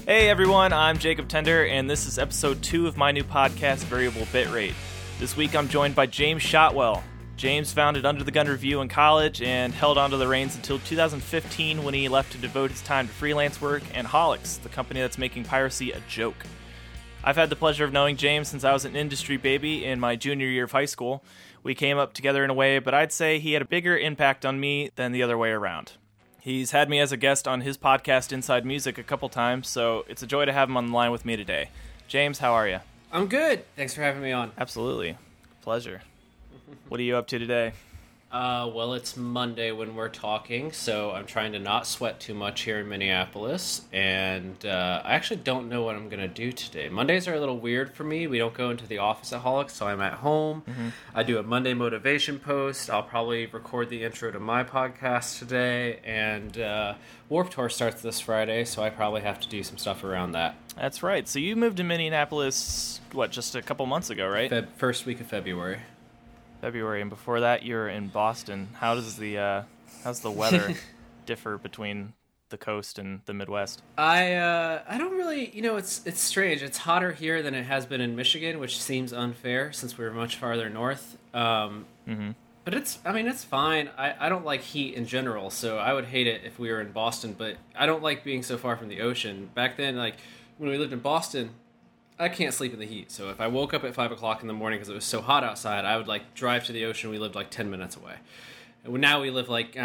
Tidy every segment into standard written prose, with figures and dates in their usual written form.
Hey everyone, I'm Jacob Tender, and this is episode 2 of my new podcast, Variable Bitrate. This week I'm joined by James Shotwell. James founded Under the Gun Review in college and held onto the reins until 2015 when he left to devote his time to freelance work and Holics, the company that's making piracy a joke. I've had the pleasure of knowing James since I was an industry baby in my junior year of high school. We came up together in a way, but I'd say he had a bigger impact on me than the other way around. He's had me as a guest on his podcast, Inside Music, a couple times, so it's a joy to have him on the line with me today. James, how are you? I'm good. Thanks for having me on. Absolutely. Pleasure. What are you up to today? Well, it's Monday when we're talking, so I'm trying to not sweat too much here in Minneapolis, and I actually don't know what I'm going to do today. Mondays are a little weird for me. We don't go into the office at Holics, so I'm at home. I do a Monday motivation post. I'll probably record the intro to my podcast today, and Warped Tour starts this Friday, so I probably have to do some stuff around that. That's right. So you moved to Minneapolis, just a couple months ago, right? First week of February. February, and before that you're in Boston. How's the weather differ between the coast and the Midwest? I don't really, it's strange. It's hotter here than it has been in Michigan, which seems unfair since we're much farther north. But it's fine. I don't like heat in general, so I would hate it if we were in Boston, but I don't like being so far from the ocean. Back then, when we lived in Boston, I can't sleep in the heat, so if I woke up at 5 o'clock in the morning because it was so hot outside, I would drive to the ocean. We lived 10 minutes away. And now we live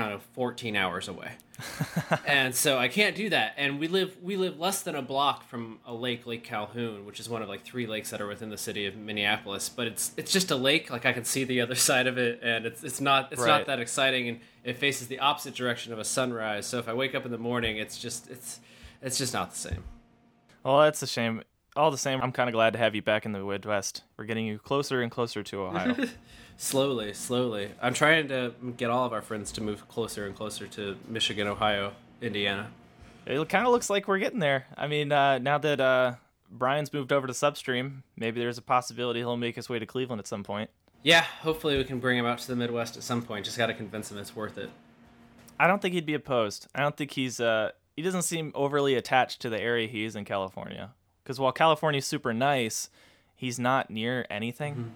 14 hours away. And so I can't do that. And we live less than a block from a lake, Lake Calhoun, which is one of 3 lakes that are within the city of Minneapolis. But it's just a lake. I can see the other side of it, and it's not that exciting, and it faces the opposite direction of a sunrise. So if I wake up in the morning, it's just not the same. Well, that's a shame. All the same, I'm kind of glad to have you back in the Midwest. We're getting you closer and closer to Ohio. Slowly. I'm trying to get all of our friends to move closer and closer to Michigan, Ohio, Indiana. It kind of looks like we're getting there. I mean, now that Brian's moved over to Substream, maybe there's a possibility he'll make his way to Cleveland at some point. Yeah, hopefully we can bring him out to the Midwest at some point. Just got to convince him it's worth it. I don't think he'd be opposed. I don't think he doesn't seem overly attached to the area he is in California. Because while California's super nice, he's not near anything.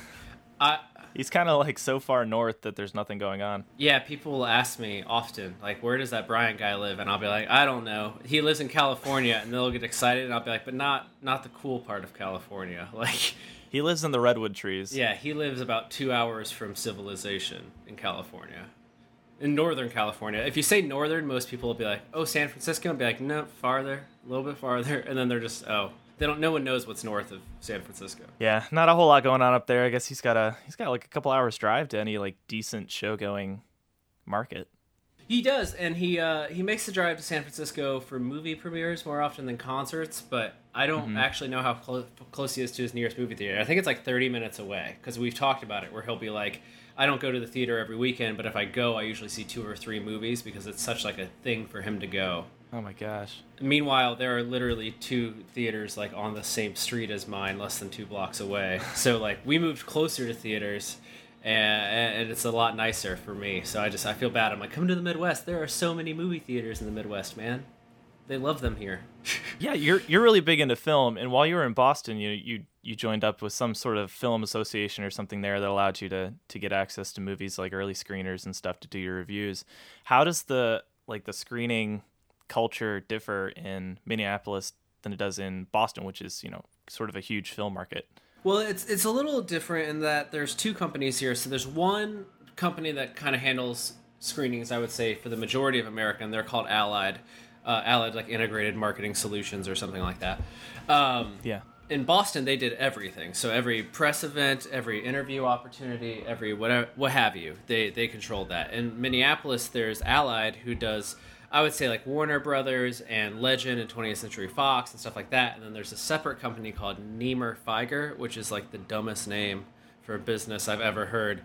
He's kind of so far north that there's nothing going on. Yeah, people will ask me often, where does that Brian guy live? And I'll be like, I don't know. He lives in California, and they'll get excited, and I'll be like, but not the cool part of California. He lives in the redwood trees. Yeah, he lives about 2 hours from civilization in California. In Northern California. If you say northern, most people will be like, oh, San Francisco? I'll be like, no, farther, a little bit farther. And then they're just, no one knows what's north of San Francisco. Yeah, not a whole lot going on up there. I guess he's got a couple hours drive to any decent show-going market. He does, and he makes the drive to San Francisco for movie premieres more often than concerts, but I don't actually know how close he is to his nearest movie theater. I think it's 30 minutes away, because we've talked about it, where he'll be like, I don't go to the theater every weekend, but if I go, I usually see 2 or 3 movies, because it's such a thing for him to go. Oh my gosh. Meanwhile, there are literally 2 theaters on the same street as mine, less than 2 blocks away. So we moved closer to theaters, and it's a lot nicer for me. So I feel bad. I'm come to the Midwest. There are so many movie theaters in the Midwest, man. They love them here. Yeah, you're really big into film, and while you were in Boston, you joined up with some sort of film association or something there that allowed you to get access to movies early screeners and stuff to do your reviews. How does the screening culture differ in Minneapolis than it does in Boston, which is sort of a huge film market? Well, it's a little different in that there's 2 companies here. So there's one company that kind of handles screenings, I would say, for the majority of America, and they're called Allied. Allied, Integrated Marketing Solutions or something like that. Yeah. In Boston, they did everything. So every press event, every interview opportunity, every whatever, what have you, they controlled that. In Minneapolis, there's Allied, who does, I would say, Warner Brothers and Legend and 20th Century Fox and stuff like that. And then there's a separate company called Neimer Feiger, which is the dumbest name for a business I've ever heard.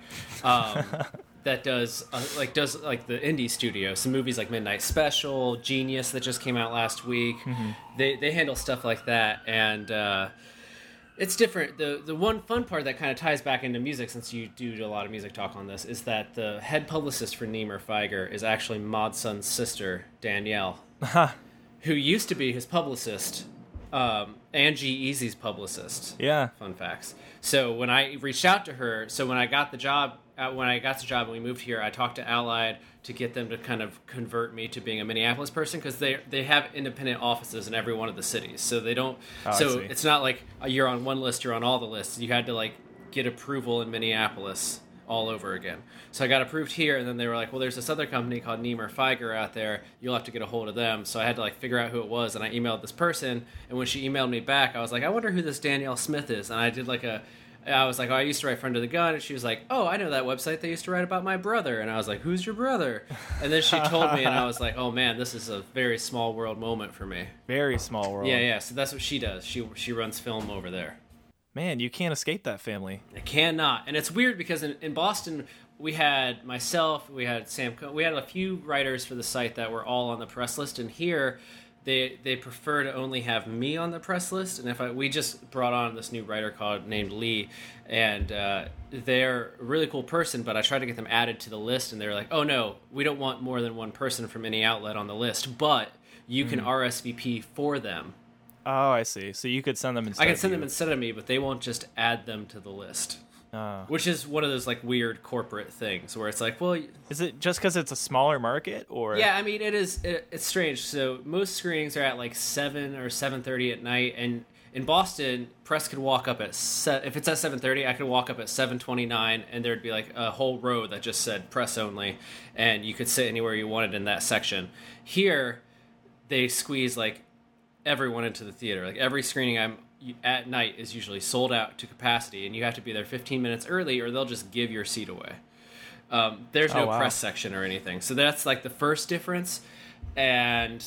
That does the indie studio, some movies like Midnight Special, Genius that just came out last week. They handle stuff like that, and it's different. The one fun part that kind of ties back into music, since you do a lot of music talk on this, is that the head publicist for Neimer Feiger is actually Mod Sun's sister, Danielle. who used to be his publicist, Angie Easy's publicist. Yeah. Fun facts. So when I reached out to her, when I got the job and we moved here, I talked to Allied to get them to kind of convert me to being a Minneapolis person, because they have independent offices in every one of the cities. So they don't. It's not like you're on one list, you're on all the lists. You had to like get approval in Minneapolis all over again. So I got approved here, and then they were like, well, there's this other company called Niemer Feiger out there. You'll have to get a hold of them. So I had to like figure out who it was, and I emailed this person. And when she emailed me back, I was like, I wonder who this Danielle Smith is. And I did I was like, oh, I used to write Friend of the Gun. And she was like, oh, I know that website. They used to write about my brother. And I was like, who's your brother? And then she told me, and I was like, oh man, this is a very small world moment for me. Very small world. Yeah. So that's what she does. She runs film over there. Man, you can't escape that family. I cannot. And it's weird because in Boston, we had myself, we had Sam, we had a few writers for the site that were all on the press list. And here, they prefer to only have me on the press list. And we just brought on this new writer named Lee, and they're a really cool person, but I tried to get them added to the list, and they were like, oh no, we don't want more than one person from any outlet on the list, but you can RSVP for them. Oh, I see. So you could send them instead I can send them instead of me, but they won't just add them to the list. Which is one of those like weird corporate things where it's like, well, is it just because it's a smaller market, or? Yeah, I mean, it's strange. So most screenings are at like 7 or 7:30 at night, and in Boston, press could walk up at if it's at 7:30, I could walk up at 7:29, and there'd be like a whole row that just said press only, and you could sit anywhere you wanted in that section. Here, they squeeze like everyone into the theater. Like every screening at night is usually sold out to capacity, and you have to be there 15 minutes early, or they'll just give your seat away. There's no press section or anything, so that's like the first difference. And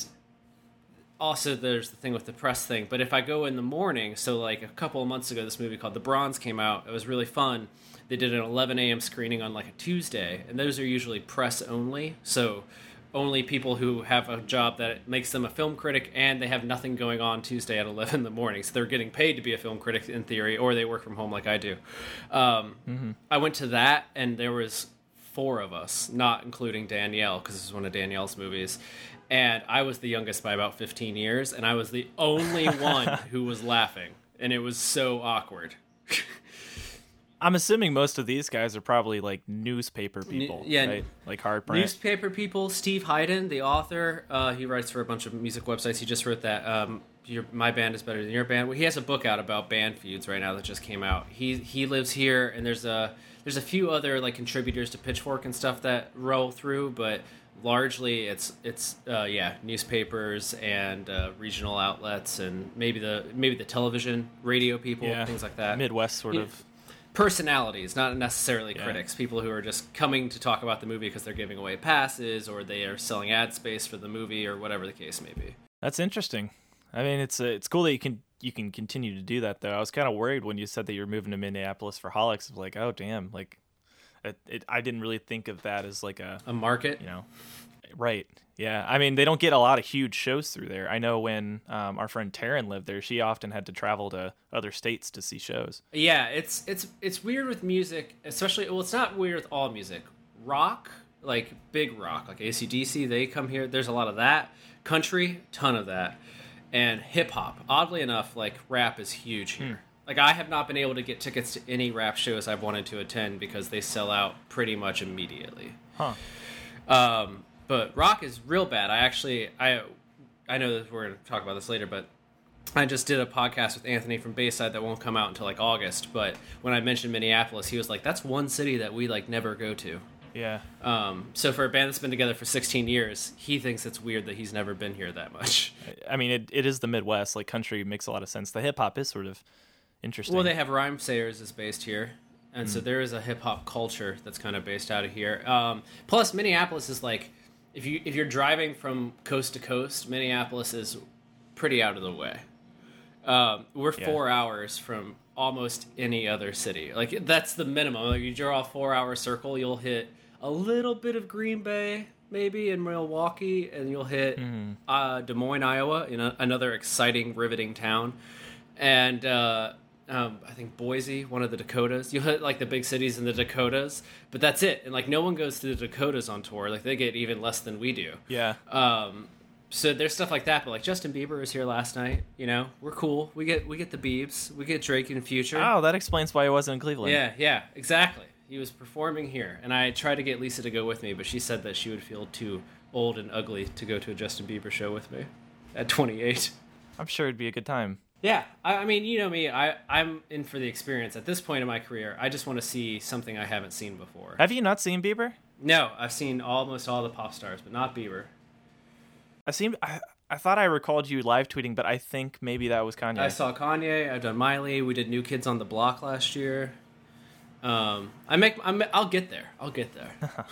also there's the thing with the press thing. But if I go in the morning, so like a couple of months ago, this movie called The Bronze came out. It was really fun. They did an 11 a.m. screening on like a Tuesday, and those are usually press only. So only people who have a job that makes them a film critic, and they have nothing going on Tuesday at 11 in the morning. So they're getting paid to be a film critic in theory, or they work from home like I do. I went to that, and there was 4 of us, not including Danielle, because this is one of Danielle's movies. And I was the youngest by about 15 years, and I was the only one who was laughing. And it was so awkward. I'm assuming most of these guys are probably like newspaper people, right? Like hard print. Newspaper people. Steve Hyden, the author, he writes for a bunch of music websites. He just wrote that My Band is Better Than Your Band. He has a book out about band feuds right now that just came out. He lives here, and there's a few other like contributors to Pitchfork and stuff that roll through, but largely it's newspapers and regional outlets, and maybe the television, radio people, things like that. Midwest sort of. Personalities, not necessarily critics, people who are just coming to talk about the movie because they're giving away passes, or they are selling ad space for the movie, or whatever the case may be. That's interesting. I mean, it's cool that you can continue to do that, though. I was kind of worried when you said that you're moving to Minneapolis for Holics. Like, oh damn, like I didn't really think of that as like a market, Right. Yeah. I mean, they don't get a lot of huge shows through there. I know when our friend Taryn lived there, she often had to travel to other states to see shows. Yeah, it's weird with music, especially. Well, it's not weird with all music. Rock, like big rock, like AC/DC, they come here. There's a lot of that. Country, ton of that, and hip hop. Oddly enough, like rap is huge here. Like I have not been able to get tickets to any rap shows I've wanted to attend because they sell out pretty much immediately. But rock is real bad. I know that we're going to talk about this later, but I just did a podcast with Anthony from Bayside that won't come out until like August. But when I mentioned Minneapolis, he was like, "That's one city that we like never go to." Yeah. So for a band that's been together for 16 years, he thinks it's weird that he's never been here that much. I mean, it is the Midwest. Like country makes a lot of sense. The hip hop is sort of interesting. Well, they have Rhyme Sayers is based here. And so there is a hip hop culture that's kind of based out of here. Plus Minneapolis is like, if you're driving from coast to coast, Minneapolis is pretty out of the way. We're 4 hours from almost any other city. Like that's the minimum. Like you draw a 4-hour circle, you'll hit a little bit of Green Bay, maybe in Milwaukee, and you'll hit Des Moines, Iowa, another exciting, riveting town, and I think Boise, one of the Dakotas. You hit like the big cities in the Dakotas, but that's it. And like no one goes to the Dakotas on tour. Like they get even less than we do. Yeah. So there's stuff like that, but like Justin Bieber was here last night. You know, we're cool. We get the Biebs. We get Drake in Future. Oh, that explains why he wasn't in Cleveland. Yeah, exactly. He was performing here, and I tried to get Lisa to go with me, but she said that she would feel too old and ugly to go to a Justin Bieber show with me at 28. I'm sure it'd be a good time. Yeah, I mean, you know me. I'm in for the experience. At this point in my career, I just want to see something I haven't seen before. Have you not seen Bieber? No, I've seen almost all the pop stars, but not Bieber. I thought I recalled you live tweeting, but I think maybe that was Kanye. I saw Kanye. I've done Miley. We did New Kids on the Block last year. I'll get there. I'll get there.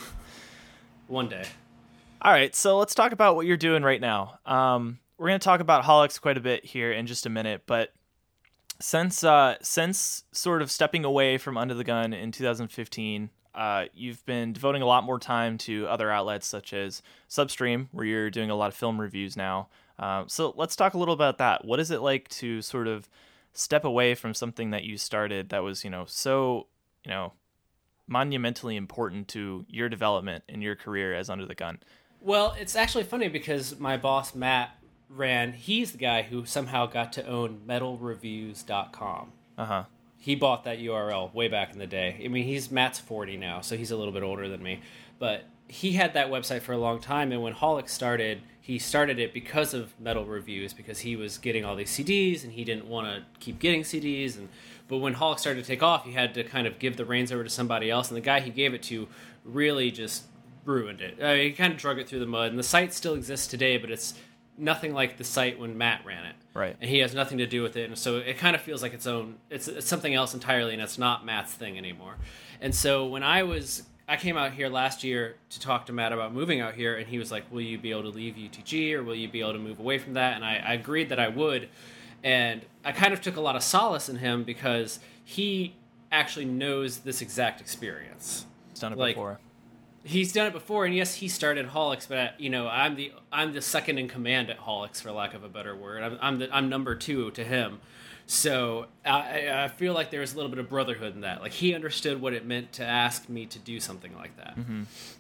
One day. All right, so let's talk about what you're doing right now. We're going to talk about Holics quite a bit here in just a minute, but since sort of stepping away from Under the Gun in 2015, you've been devoting a lot more time to other outlets such as Substream, where you're doing a lot of film reviews now. So let's talk a little about that. What is it like to sort of step away from something that you started that was, so, monumentally important to your development in your career as Under the Gun? Well, it's actually funny because my boss, Matt, he's the guy who somehow got to own metalreviews.com. Uh-huh. He bought that URL way back in the day. I mean, Matt's 40 now, so he's a little bit older than me. But he had that website for a long time, and when Holic started, he started it because of Metal Reviews, because he was getting all these CDs, and he didn't want to keep getting CDs. But when Holic started to take off, he had to kind of give the reins over to somebody else, and the guy he gave it to really just ruined it. He kind of drug it through the mud, and the site still exists today, but it's nothing like the site when Matt ran it. Right. And he has nothing to do with it, and so it kind of feels like its own. It's something else entirely, and it's not Matt's thing anymore. And so when I came out here last year to talk to Matt about moving out here, and he was like, "Will you be able to leave UTG, or will you be able to move away from that?" And I agreed that I would, and I kind of took a lot of solace in him because he actually knows this exact experience. He's done it before. He's done it before, and yes, he started Holics, but I'm the second in command at Holics, for lack of a better word. I'm number 2 to him, so I feel like there's a little bit of brotherhood in that. Like, he understood what it meant to ask me to do something like that. Mm-hmm.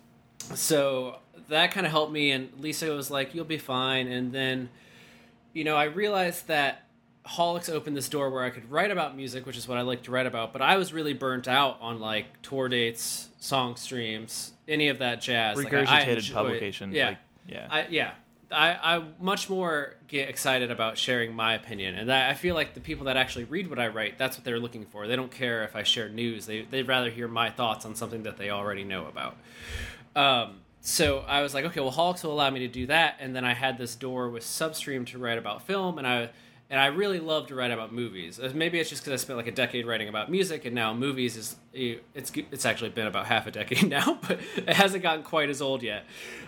So that kind of helped me, and Lisa was like, "You'll be fine." And then, I realized that Holics opened this door where I could write about music, which is what I like to write about, but I was really burnt out on like tour dates, song streams, any of that jazz. Regurgitated publication. Yeah. Yeah. I much more get excited about sharing my opinion, and I feel like the people that actually read what I write, that's what they're looking for. They don't care if I share news. They'd rather hear my thoughts on something that they already know about. So I was like, okay, well, Holics will allow me to do that, and then I had this door with Substream to write about film, and I really love to write about movies. Maybe it's just because I spent like a decade writing about music, and now movies it's actually been about half a decade now, but it hasn't gotten quite as old yet.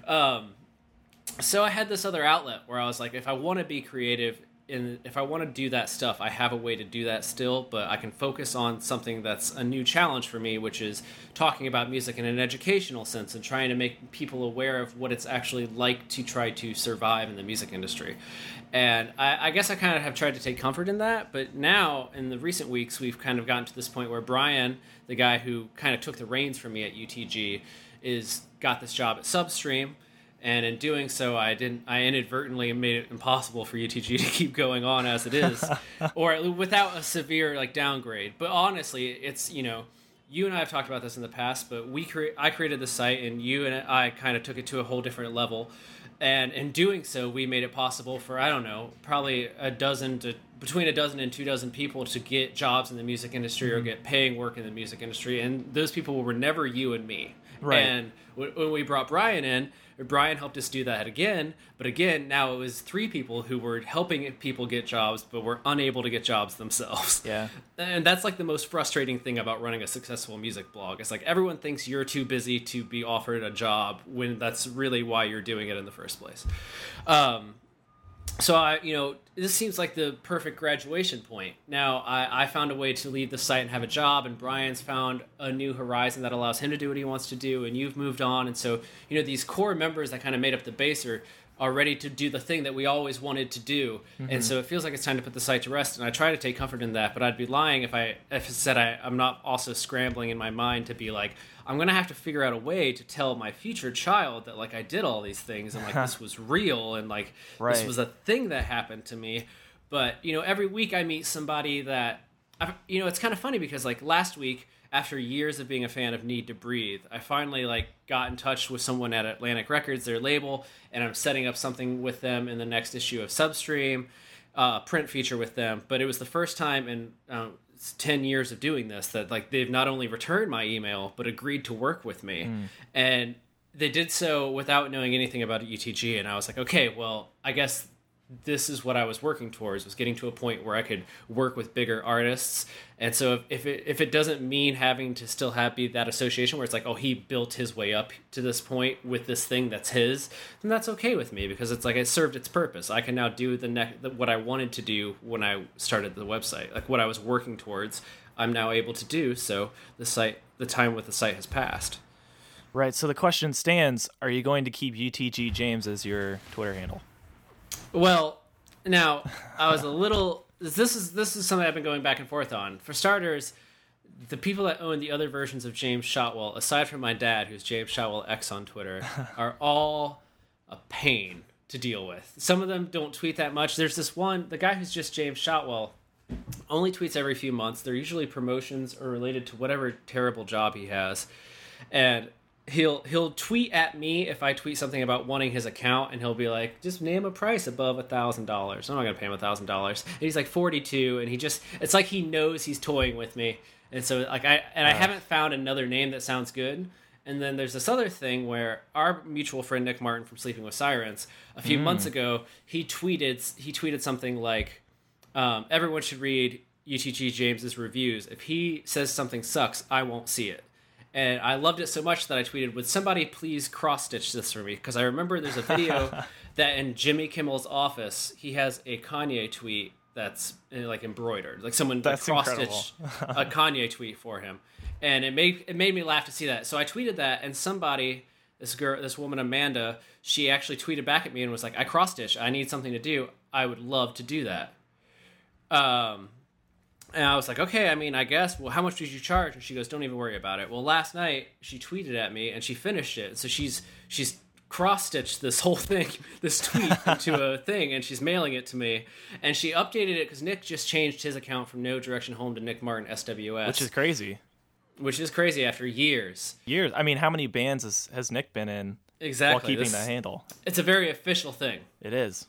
So I had this other outlet where I was like, if I want to be creative, and if I want to do that stuff, I have a way to do that still, but I can focus on something that's a new challenge for me, which is talking about music in an educational sense and trying to make people aware of what it's actually like to try to survive in the music industry. And I guess I kind of have tried to take comfort in that, but now in the recent weeks, we've kind of gotten to this point where Brian, the guy who kind of took the reins from me at UTG, got this job at Substream. And in doing so, I inadvertently made it impossible for UTG to keep going on as it is, or without a severe downgrade. But honestly, it's you and I have talked about this in the past, but I created the site, and you and I kind of took it to a whole different level. And in doing so, we made it possible for, I don't know, probably between a dozen and 24 people to get jobs in the music industry or get paying work in the music industry. And those people were never you and me. Right. And when we brought Brian in, Brian helped us do that again. But again, now it was 3 people who were helping people get jobs, but were unable to get jobs themselves. Yeah. And that's like the most frustrating thing about running a successful music blog. It's like everyone thinks you're too busy to be offered a job when that's really why you're doing it in the first place. So this seems like the perfect graduation point. Now, I found a way to leave the site and have a job, and Brian's found a new horizon that allows him to do what he wants to do, and you've moved on. And so, these core members that kind of made up the base are ready to do the thing that we always wanted to do. And so it feels like it's time to put the site to rest. And I try to take comfort in that, but I'd be lying if I said I'm not also scrambling in my mind to be like, I'm going to have to figure out a way to tell my future child that like I did all these things and like this was real and like this was a thing that happened to me. But, you know, every week I meet somebody that, you know, it's kind of funny because like last week, after years of being a fan of Need to Breathe, I finally like got in touch with someone at Atlantic Records, their label, and I'm setting up something with them in the next issue of Substream, print feature with them. But it was the first time in 10 years of doing this that like they've not only returned my email but agreed to work with me. And they did so without knowing anything about UTG, and I was like, okay, well, I guess this is what I was working towards, was getting to a point where I could work with bigger artists. And so if it doesn't mean having to still be that association where it's like, oh, he built his way up to this point with this thing that's his, then that's okay with me, because it's like it served its purpose. I can now do what I wanted to do when I started the website, like what I was working towards, I'm now able to do. So the time with the site has passed. Right. So the question stands: are you going to keep UTG James as your Twitter handle? Well, now I was a little. This is something I've been going back and forth on. For starters, the people that own the other versions of James Shotwell, aside from my dad, who's James Shotwell X on Twitter, are all a pain to deal with. Some of them don't tweet that much. There's this one, the guy who's just James Shotwell, only tweets every few months. They're usually promotions or related to whatever terrible job he has, and he'll tweet at me if I tweet something about wanting his account, and he'll be like, just name a price above $1,000. I'm not gonna pay him $1,000. And he's like 42, and it's like he knows he's toying with me. And so like I haven't found another name that sounds good. And then there's this other thing where our mutual friend Nick Martin from Sleeping with Sirens, a few months ago, he tweeted something like, everyone should read UTG James's reviews. If he says something sucks, I won't see it. And I loved it so much that I tweeted, would somebody please cross-stitch this for me? Because I remember there's a video that in Jimmy Kimmel's office, he has a Kanye tweet that's like embroidered. Like someone cross-stitched a Kanye tweet for him. And it made me laugh to see that. So I tweeted that, and somebody, this woman Amanda, she actually tweeted back at me and was like, I cross-stitch. I need something to do. I would love to do that. And I was like, okay, I mean, I guess, well, how much did you charge? And she goes, don't even worry about it. Well, last night she tweeted at me and she finished it. So she's cross-stitched this whole thing, this tweet into a thing, and she's mailing it to me. And she updated it because Nick just changed his account from No Direction Home to Nick Martin SWS. Which is crazy. After years. I mean, how many bands has Nick been in while keeping that handle? It's a very official thing. It is.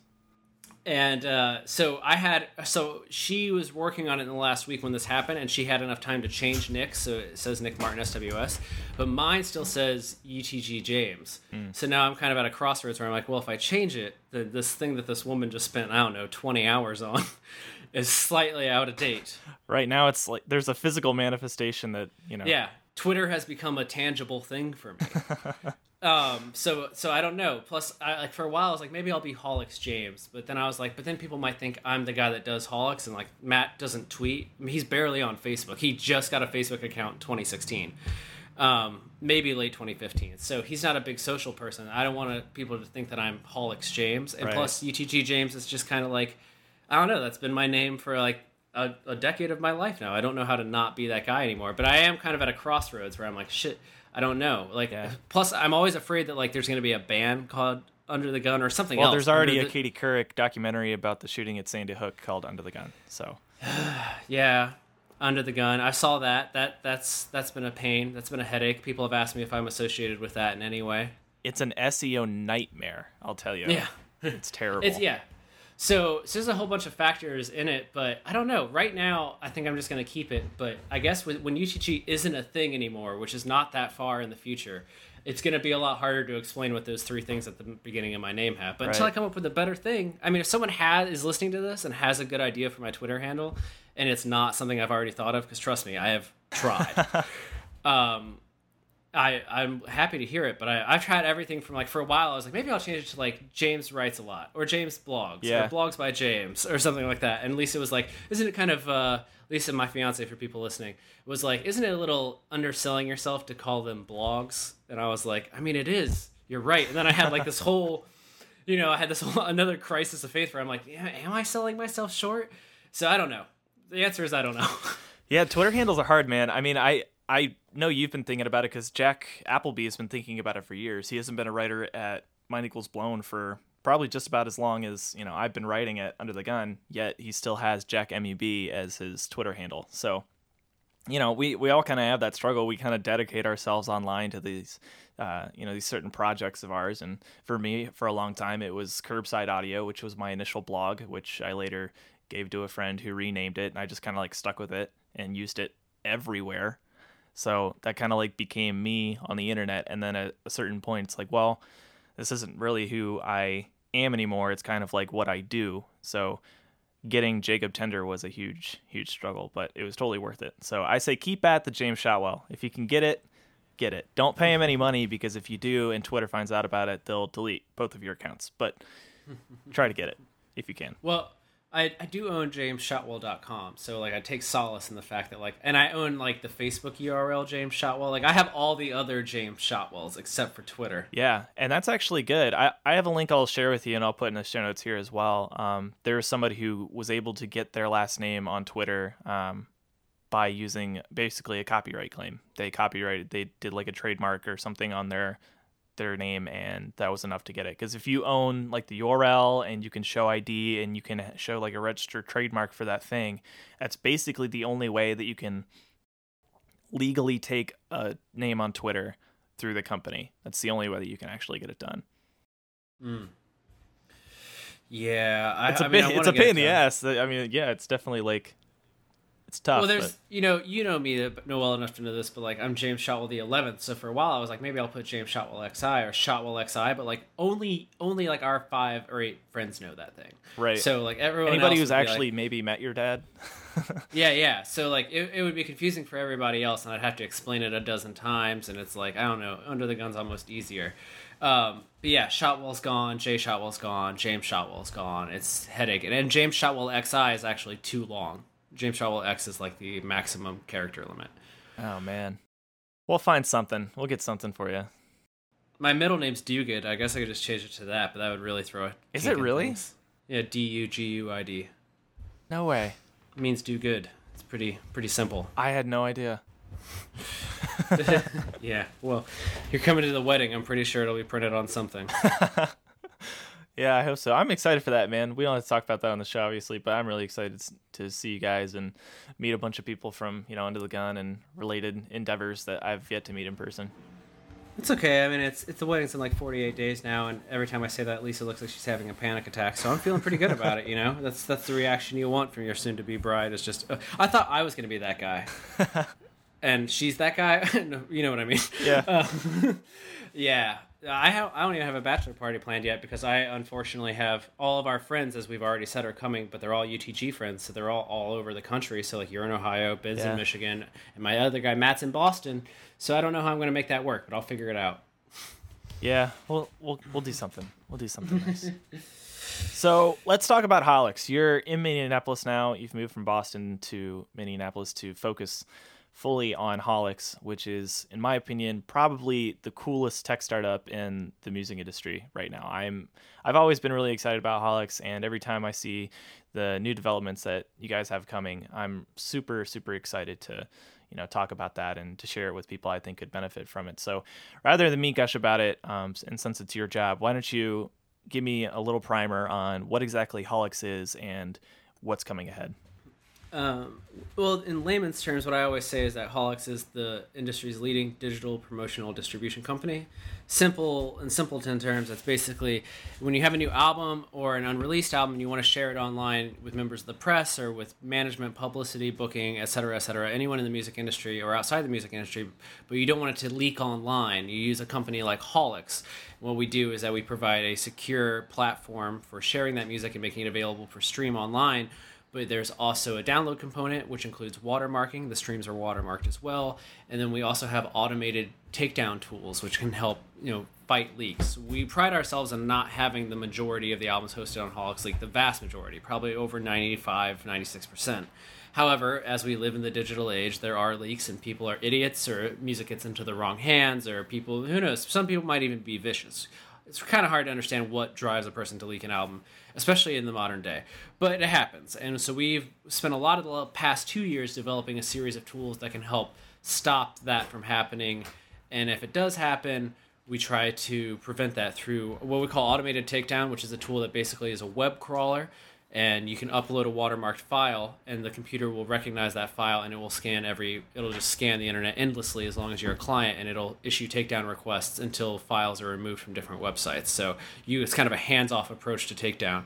And so she was working on it in the last week when this happened, and she had enough time to change Nick's, so it says Nick Martin SWS, but mine still says UTG James. So now I'm kind of at a crossroads where I'm like, well, if I change it, this thing that this woman just spent, I don't know, 20 hours on is slightly out of date. Right now it's like there's a physical manifestation that, you know. Yeah, Twitter has become a tangible thing for me. So I don't know. Plus, like for a while, I was like, maybe I'll be Holix James. But then I was like, but then people might think I'm the guy that does Holix, and like Matt doesn't tweet. I mean, he's barely on Facebook. He just got a Facebook account in 2016, maybe late 2015. So he's not a big social person. I don't want people to think that I'm Holix James. And plus, UTG James is just kind of like, I don't know. That's been my name for like a decade of my life now. I don't know how to not be that guy anymore. But I am kind of at a crossroads where I'm like, shit. I don't know. Like, Plus, I'm always afraid that like there's going to be a band called Under the Gun or something else. Well, there's already a Katie Couric documentary about the shooting at Sandy Hook called Under the Gun. So, yeah, Under the Gun. I saw that. That's been a pain. That's been a headache. People have asked me if I'm associated with that in any way. It's an SEO nightmare. I'll tell you. Yeah, it's terrible. So there's a whole bunch of factors in it, but I don't know. Right now, I think I'm just going to keep it. But I guess when UTG isn't a thing anymore, which is not that far in the future, it's going to be a lot harder to explain what those three things at the beginning of my name have. But until I come up with a better thing, I mean, if someone is listening to this and has a good idea for my Twitter handle, and it's not something I've already thought of, because trust me, I have tried. I'm happy to hear it, but I've tried everything from like, for a while I was like, maybe I'll change it to like James Writes a Lot, or James Blogs, or Blogs by James, or something like that. And Lisa was like, isn't it kind of, Lisa, my fiance, for people listening, was like, isn't it a little underselling yourself to call them blogs? And I was like, I mean, it is. You're right. And then I had like this whole I had this another crisis of faith where I'm like, yeah, am I selling myself short? So I don't know. The answer is I don't know. Yeah, Twitter handles are hard, man. I mean, I know you've been thinking about it because Jack Appleby has been thinking about it for years. He hasn't been a writer at Mind Equals Blown for probably just about as long as, I've been writing at Under the Gun, yet he still has Jack MEB as his Twitter handle. So, we all kind of have that struggle. We kind of dedicate ourselves online to these, these certain projects of ours. And for me, for a long time, it was Curbside Audio, which was my initial blog, which I later gave to a friend who renamed it. And I just kind of like stuck with it and used it everywhere. So that kind of like became me on the internet. And then at a certain point, it's like, well, this isn't really who I am anymore. It's kind of like what I do. So getting Jacob Tender was a huge, huge struggle, but it was totally worth it. So I say keep at the James Shotwell. If you can get it, get it. Don't pay him any money, because if you do and Twitter finds out about it, they'll delete both of your accounts. But try to get it if you can. Well, I do own jamesshotwell.com, so like I take solace in the fact that and I own like the Facebook URL James Shotwell. Like I have all the other James Shotwells except for Twitter. Yeah, and that's actually good. I have a link I'll share with you, and I'll put in the show notes here as well. There was somebody who was able to get their last name on Twitter by using basically a copyright claim. They did like a trademark or something on their name, and that was enough to get it. Because if you own like the URL and you can show ID and you can show like a registered trademark for that thing, that's basically the only way that you can legally take a name on Twitter through the company. That's the only way that you can actually get it done. Yeah, it's a pain in the ass. I mean, yeah, it's definitely like, it's tough. Well, there's you know me that know well enough to know this, but like I'm James Shotwell the 11th. So for a while I was like, maybe I'll put James Shotwell XI or Shotwell XI, but like only like our 5 or 8 friends know that thing. Right. So like anybody else who's actually like, maybe met your dad. yeah. So like it would be confusing for everybody else, and I'd have to explain it a dozen times, and it's like I don't know. Under the Gun's almost easier. But yeah, Shotwell's gone, Jay Shotwell's gone, James Shotwell's gone. It's headache, and James Shotwell XI is actually too long. James Shotwell X is like the maximum character limit. Oh, man. We'll find something. We'll get something for you. My middle name's Duguid. I guess I could just change it to that, but that would really throw it. Is it really? Things. Yeah, Duguid. No way. It means do good. It's pretty simple. I had no idea. Yeah, well, you're coming to the wedding. I'm pretty sure it'll be printed on something. Yeah, I hope so. I'm excited for that, man. We don't have to talk about that on the show, obviously, but I'm really excited to see you guys and meet a bunch of people from, Under the Gun and related endeavors that I've yet to meet in person. It's okay. I mean, it's the wedding's in like 48 days now, and every time I say that, Lisa looks like she's having a panic attack. So I'm feeling pretty good about it. That's the reaction you want from your soon-to-be bride. Is just, I thought I was going to be that guy, and she's that guy. You know what I mean? Yeah. Yeah. I don't even have a bachelor party planned yet because I unfortunately have all of our friends, as we've already said, are coming, but they're all UTG friends, so they're all over the country. So like you're in Ohio, Ben's in Michigan, and my other guy Matt's in Boston. So I don't know how I'm going to make that work, but I'll figure it out. Yeah, we'll do something. We'll do something nice. So let's talk about Holix. You're in Minneapolis now. You've moved from Boston to Minneapolis to focus fully on Holix, which is, in my opinion, probably the coolest tech startup in the music industry right now. I've always been really excited about Holix, and every time I see the new developments that you guys have coming, I'm super, super excited to talk about that and to share it with people I think could benefit from it. So rather than me gush about it, and since it's your job, why don't you give me a little primer on what exactly Holix is and what's coming ahead? Well, in layman's terms, what I always say is that Holix is the industry's leading digital promotional distribution company. In simpleton terms, that's basically when you have a new album or an unreleased album and you want to share it online with members of the press or with management, publicity, booking, et cetera, anyone in the music industry or outside the music industry, but you don't want it to leak online, you use a company like Holix. What we do is that we provide a secure platform for sharing that music and making it available for stream online. But there's also a download component, which includes watermarking. The streams are watermarked as well. And then we also have automated takedown tools, which can help, fight leaks. We pride ourselves on not having the majority of the albums hosted on Holix leak, the vast majority, probably over 96%. However, as we live in the digital age, there are leaks and people are idiots or music gets into the wrong hands or people, who knows, some people might even be vicious. It's kind of hard to understand what drives a person to leak an album, especially in the modern day. But it happens. And so we've spent a lot of the past 2 years developing a series of tools that can help stop that from happening. And if it does happen, we try to prevent that through what we call automated takedown, which is a tool that basically is a web crawler. And you can upload a watermarked file, and the computer will recognize that file, and it will it'll just scan the internet endlessly as long as you're a client, and it'll issue takedown requests until files are removed from different websites. So it's kind of a hands-off approach to takedown.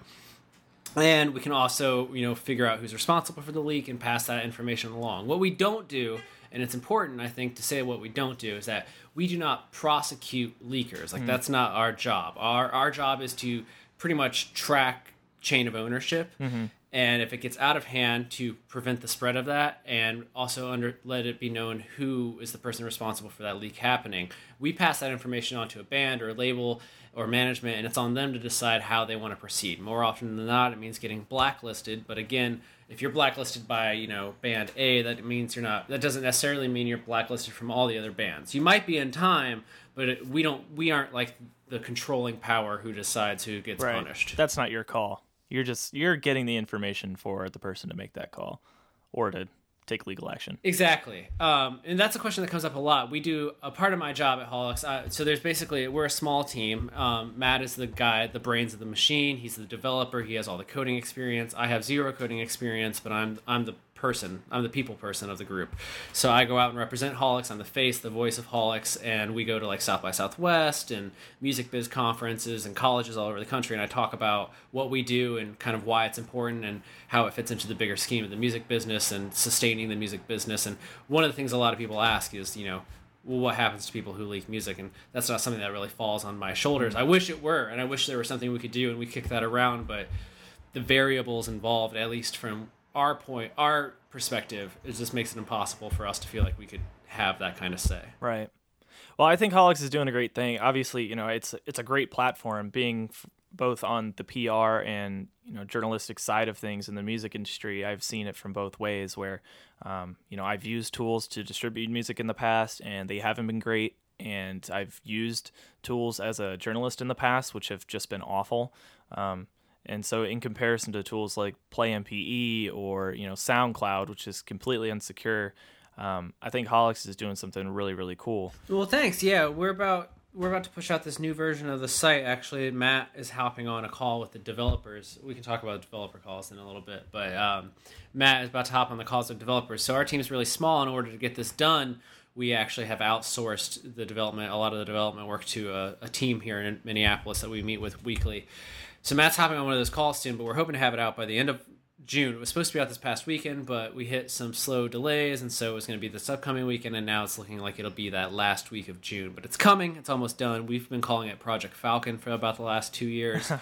And we can also, figure out who's responsible for the leak and pass that information along. What we don't do, and it's important, I think, to say what we don't do, is that we do not prosecute leakers. Like, that's not our job. Our job is to pretty much track chain of ownership, and if it gets out of hand, to prevent the spread of that, and also let it be known who is the person responsible for that leak happening. We pass that information on to a band or a label or management, and it's on them to decide how they want to proceed. More often than not, it means getting blacklisted. But again, if you're blacklisted by band A, that doesn't necessarily mean you're blacklisted from all the other bands. You might be in time, but we aren't like the controlling power who decides who gets punished. That's not your call. You're getting the information for the person to make that call or to take legal action. Exactly. And that's a question that comes up a lot. We do a part of my job at Holics. So there's we're a small team. Matt is the guy, the brains of the machine. He's the developer. He has all the coding experience. I have zero coding experience, but I'm the people person of the group. So I go out and represent Holics. I'm the face, the voice of Holics, and we go to like South by Southwest and music biz conferences and colleges all over the country, and I talk about what we do and kind of why it's important and how it fits into the bigger scheme of the music business and sustaining the music business. And one of the things a lot of people ask is, well, what happens to people who leak music? And that's not something that really falls on my shoulders. I wish it were, and I wish there was something we could do and we kick that around, but the variables involved, at least from our perspective, it just makes it impossible for us to feel like we could have that kind of say. Right. Well, I think Holics is doing a great thing. Obviously, it's a great platform, being both on the PR and journalistic side of things in the music industry. I've seen it from both ways, where I've used tools to distribute music in the past, and they haven't been great. And I've used tools as a journalist in the past, which have just been awful. And so in comparison to tools like PlayMPE or, SoundCloud, which is completely insecure, I think Holics is doing something really, really cool. Well, thanks. Yeah, we're about to push out this new version of the site. Actually, Matt is hopping on a call with the developers. We can talk about developer calls in a little bit, but Matt is about to hop on the calls with developers. So our team is really small. In order to get this done, we actually have outsourced a lot of the development work to a team here in Minneapolis that we meet with weekly. So Matt's hopping on one of those calls soon, but we're hoping to have it out by the end of June. It was supposed to be out this past weekend, but we hit some slow delays, and so it was going to be this upcoming weekend, and now it's looking like it'll be that last week of June. But it's coming. It's almost done. We've been calling it Project Falcon for about the last 2 years.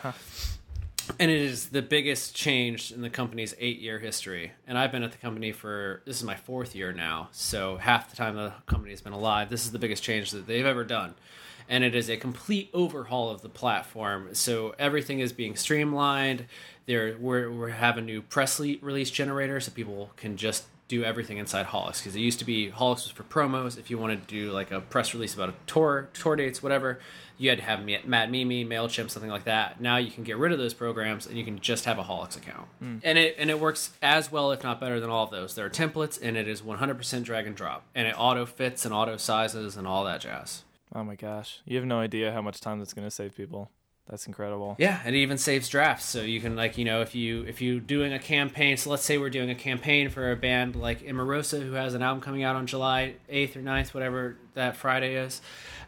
And it is the biggest change in the company's 8-year history. And I've been at the company this is my 4th year now, so half the time the company has been alive. This is the biggest change that they've ever done. And it is a complete overhaul of the platform. So everything is being streamlined. We have a new press release generator, so people can just do everything inside Holics. Because it used to be Holics was for promos. If you wanted to do like a press release about a tour dates, whatever, you had to have Mad Mimi, MailChimp, something like that. Now you can get rid of those programs and you can just have a Holics account. And it works as well, if not better, than all of those. There are templates, and it is 100% drag and drop. And it auto fits and auto sizes and all that jazz. Oh my gosh. You have no idea how much time that's going to save people. That's incredible. Yeah, and it even saves drafts. So you can, if you're doing a campaign, so let's say we're doing a campaign for a band like Imarosa, who has an album coming out on July 8th or 9th, whatever that Friday is.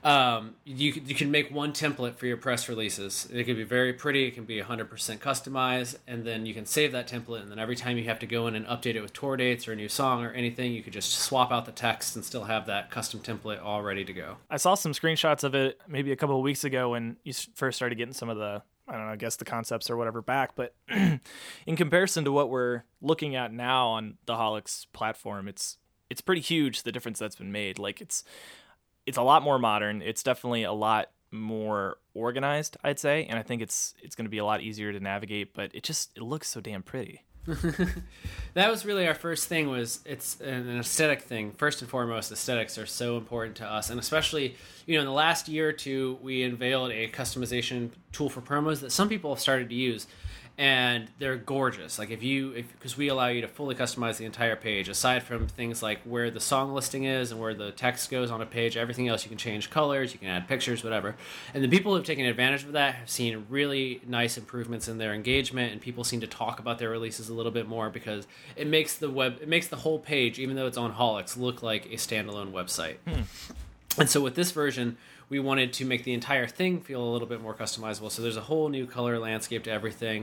You can make one template for your press releases. It can be very pretty. It can be 100% customized, and then you can save that template, and then every time you have to go in and update it with tour dates or a new song or anything, you could just swap out the text and still have that custom template all ready to go. I saw some screenshots of it maybe a couple of weeks ago when you first started getting some of the, I guess the concepts or whatever back, but in comparison to what we're looking at now on the Holics platform, it's pretty huge, the difference that's been made. Like it's a lot more modern. It's definitely a lot more organized, I'd say, and I think it's going to be a lot easier to navigate, but it looks so damn pretty. That was really our first thing. Was it's an aesthetic thing. First and foremost, aesthetics are so important to us, and especially in the last year or two, we unveiled a customization tool for promos that some people have started to use, and they're gorgeous. Like because we allow you to fully customize the entire page, aside from things like where the song listing is and where the text goes on a page. Everything else you can change colors, you can add pictures, whatever. And the people who've taken advantage of that have seen really nice improvements in their engagement, and people seem to talk about their releases a little bit more because it makes the whole page, even though it's on Holics, look like a standalone website. And so with this version, we wanted to make the entire thing feel a little bit more customizable. So there's a whole new color landscape to everything.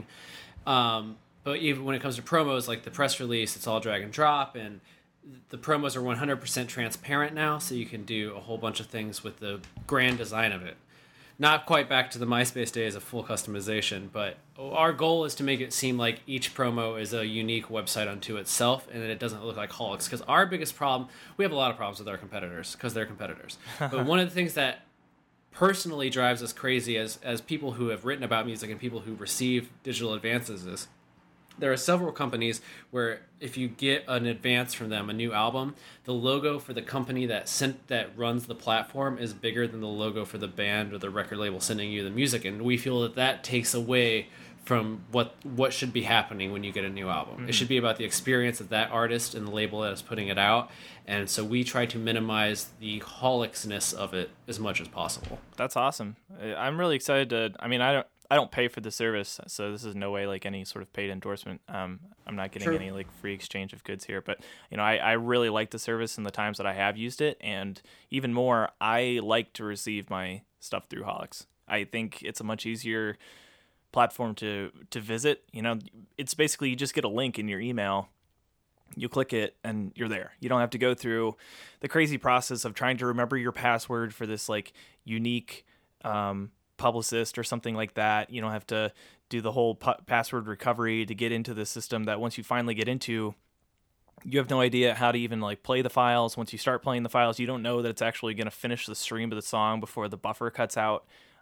But even when it comes to promos, like the press release, it's all drag and drop, and the promos are 100% transparent now, so you can do a whole bunch of things with the grand design of it. Not quite back to the MySpace days of full customization, but our goal is to make it seem like each promo is a unique website unto itself, and that it doesn't look like Holics. Because our biggest problem, we have a lot of problems with our competitors, because they're competitors. But one of the things that personally drives us crazy as people who have written about music and people who receive digital advances is there are several companies where if you get an advance from them, a new album, the logo for the company that runs the platform is bigger than the logo for the band or the record label sending you the music, and we feel that takes away from what should be happening when you get a new album. Mm-hmm. It should be about the experience of that artist and the label that is putting it out, and so we try to minimize the Holicsness of it as much as possible. That's awesome. I'm really excited to. I mean, I don't pay for the service, so this is no way like any sort of paid endorsement. I'm not getting any like free exchange of goods here, but I really like the service in the times that I have used it, and even more, I like to receive my stuff through Holics. I think it's a much easier platform to visit. It's basically you just get a link in your email, you click it, and you're there. You don't have to go through the crazy process of trying to remember your password for this like unique publicist or something like that. You don't have to do the whole password recovery to get into the system that once you finally get into, you have no idea how to even like play the files. Once you start playing the files, you don't know that it's actually going to finish the stream of the song before the buffer cuts out.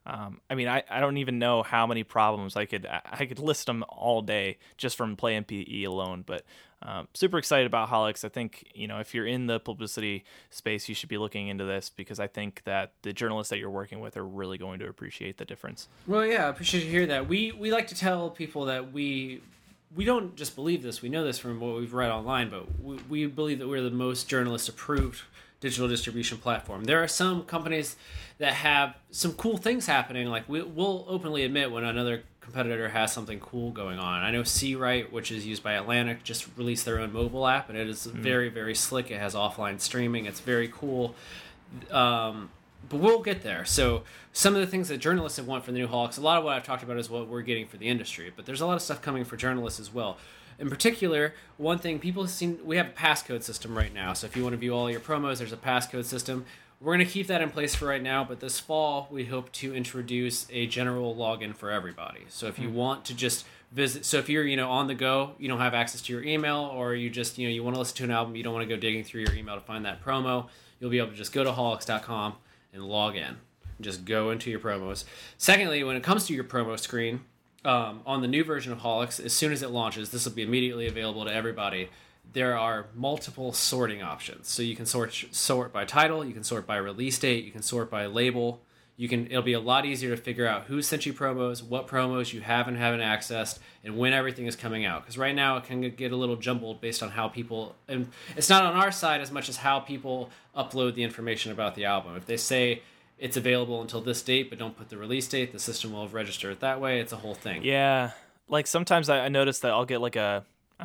I don't even know how many problems I could list them all day just from Play MPE alone, but super excited about Holics. I think, if you're in the publicity space, you should be looking into this because I think that the journalists that you're working with are really going to appreciate the difference. Well, yeah, I appreciate to hear that. We like to tell people that we don't just believe this, we know this from what we've read online, but we believe that we're the most journalist-approved digital distribution platform. There are some companies that have some cool things happening. Like we'll openly admit when another competitor has something cool going on. I know C-Write, which is used by Atlantic, just released their own mobile app, and it is very, very slick. It has offline streaming. It's very cool. But we'll get there. So some of the things that journalists want for the new Holics, a lot of what I've talked about is what we're getting for the industry, but there's a lot of stuff coming for journalists as well. In particular, one thing we have a passcode system right now. So if you want to view all your promos, there's a passcode system. We're going to keep that in place for right now, but this fall we hope to introduce a general login for everybody. So if you want to just visit, so if you're on the go, you don't have access to your email, or you just you want to listen to an album, you don't want to go digging through your email to find that promo, you'll be able to just go to holics.com and log in. Just go into your promos. Secondly, when it comes to your promo screen, on the new version of Holics, as soon as it launches, this will be immediately available to everybody. There are multiple sorting options. So you can sort by title, you can sort by release date, you can sort by label. It'll be a lot easier to figure out who sent you promos, what promos you haven't accessed, and when everything is coming out. Because right now it can get a little jumbled based on how people, and it's not on our side as much as how people upload the information about the album. If they say it's available until this date, but don't put the release date, the system will register it that way. It's a whole thing. Yeah. Like sometimes I notice that I'll get like a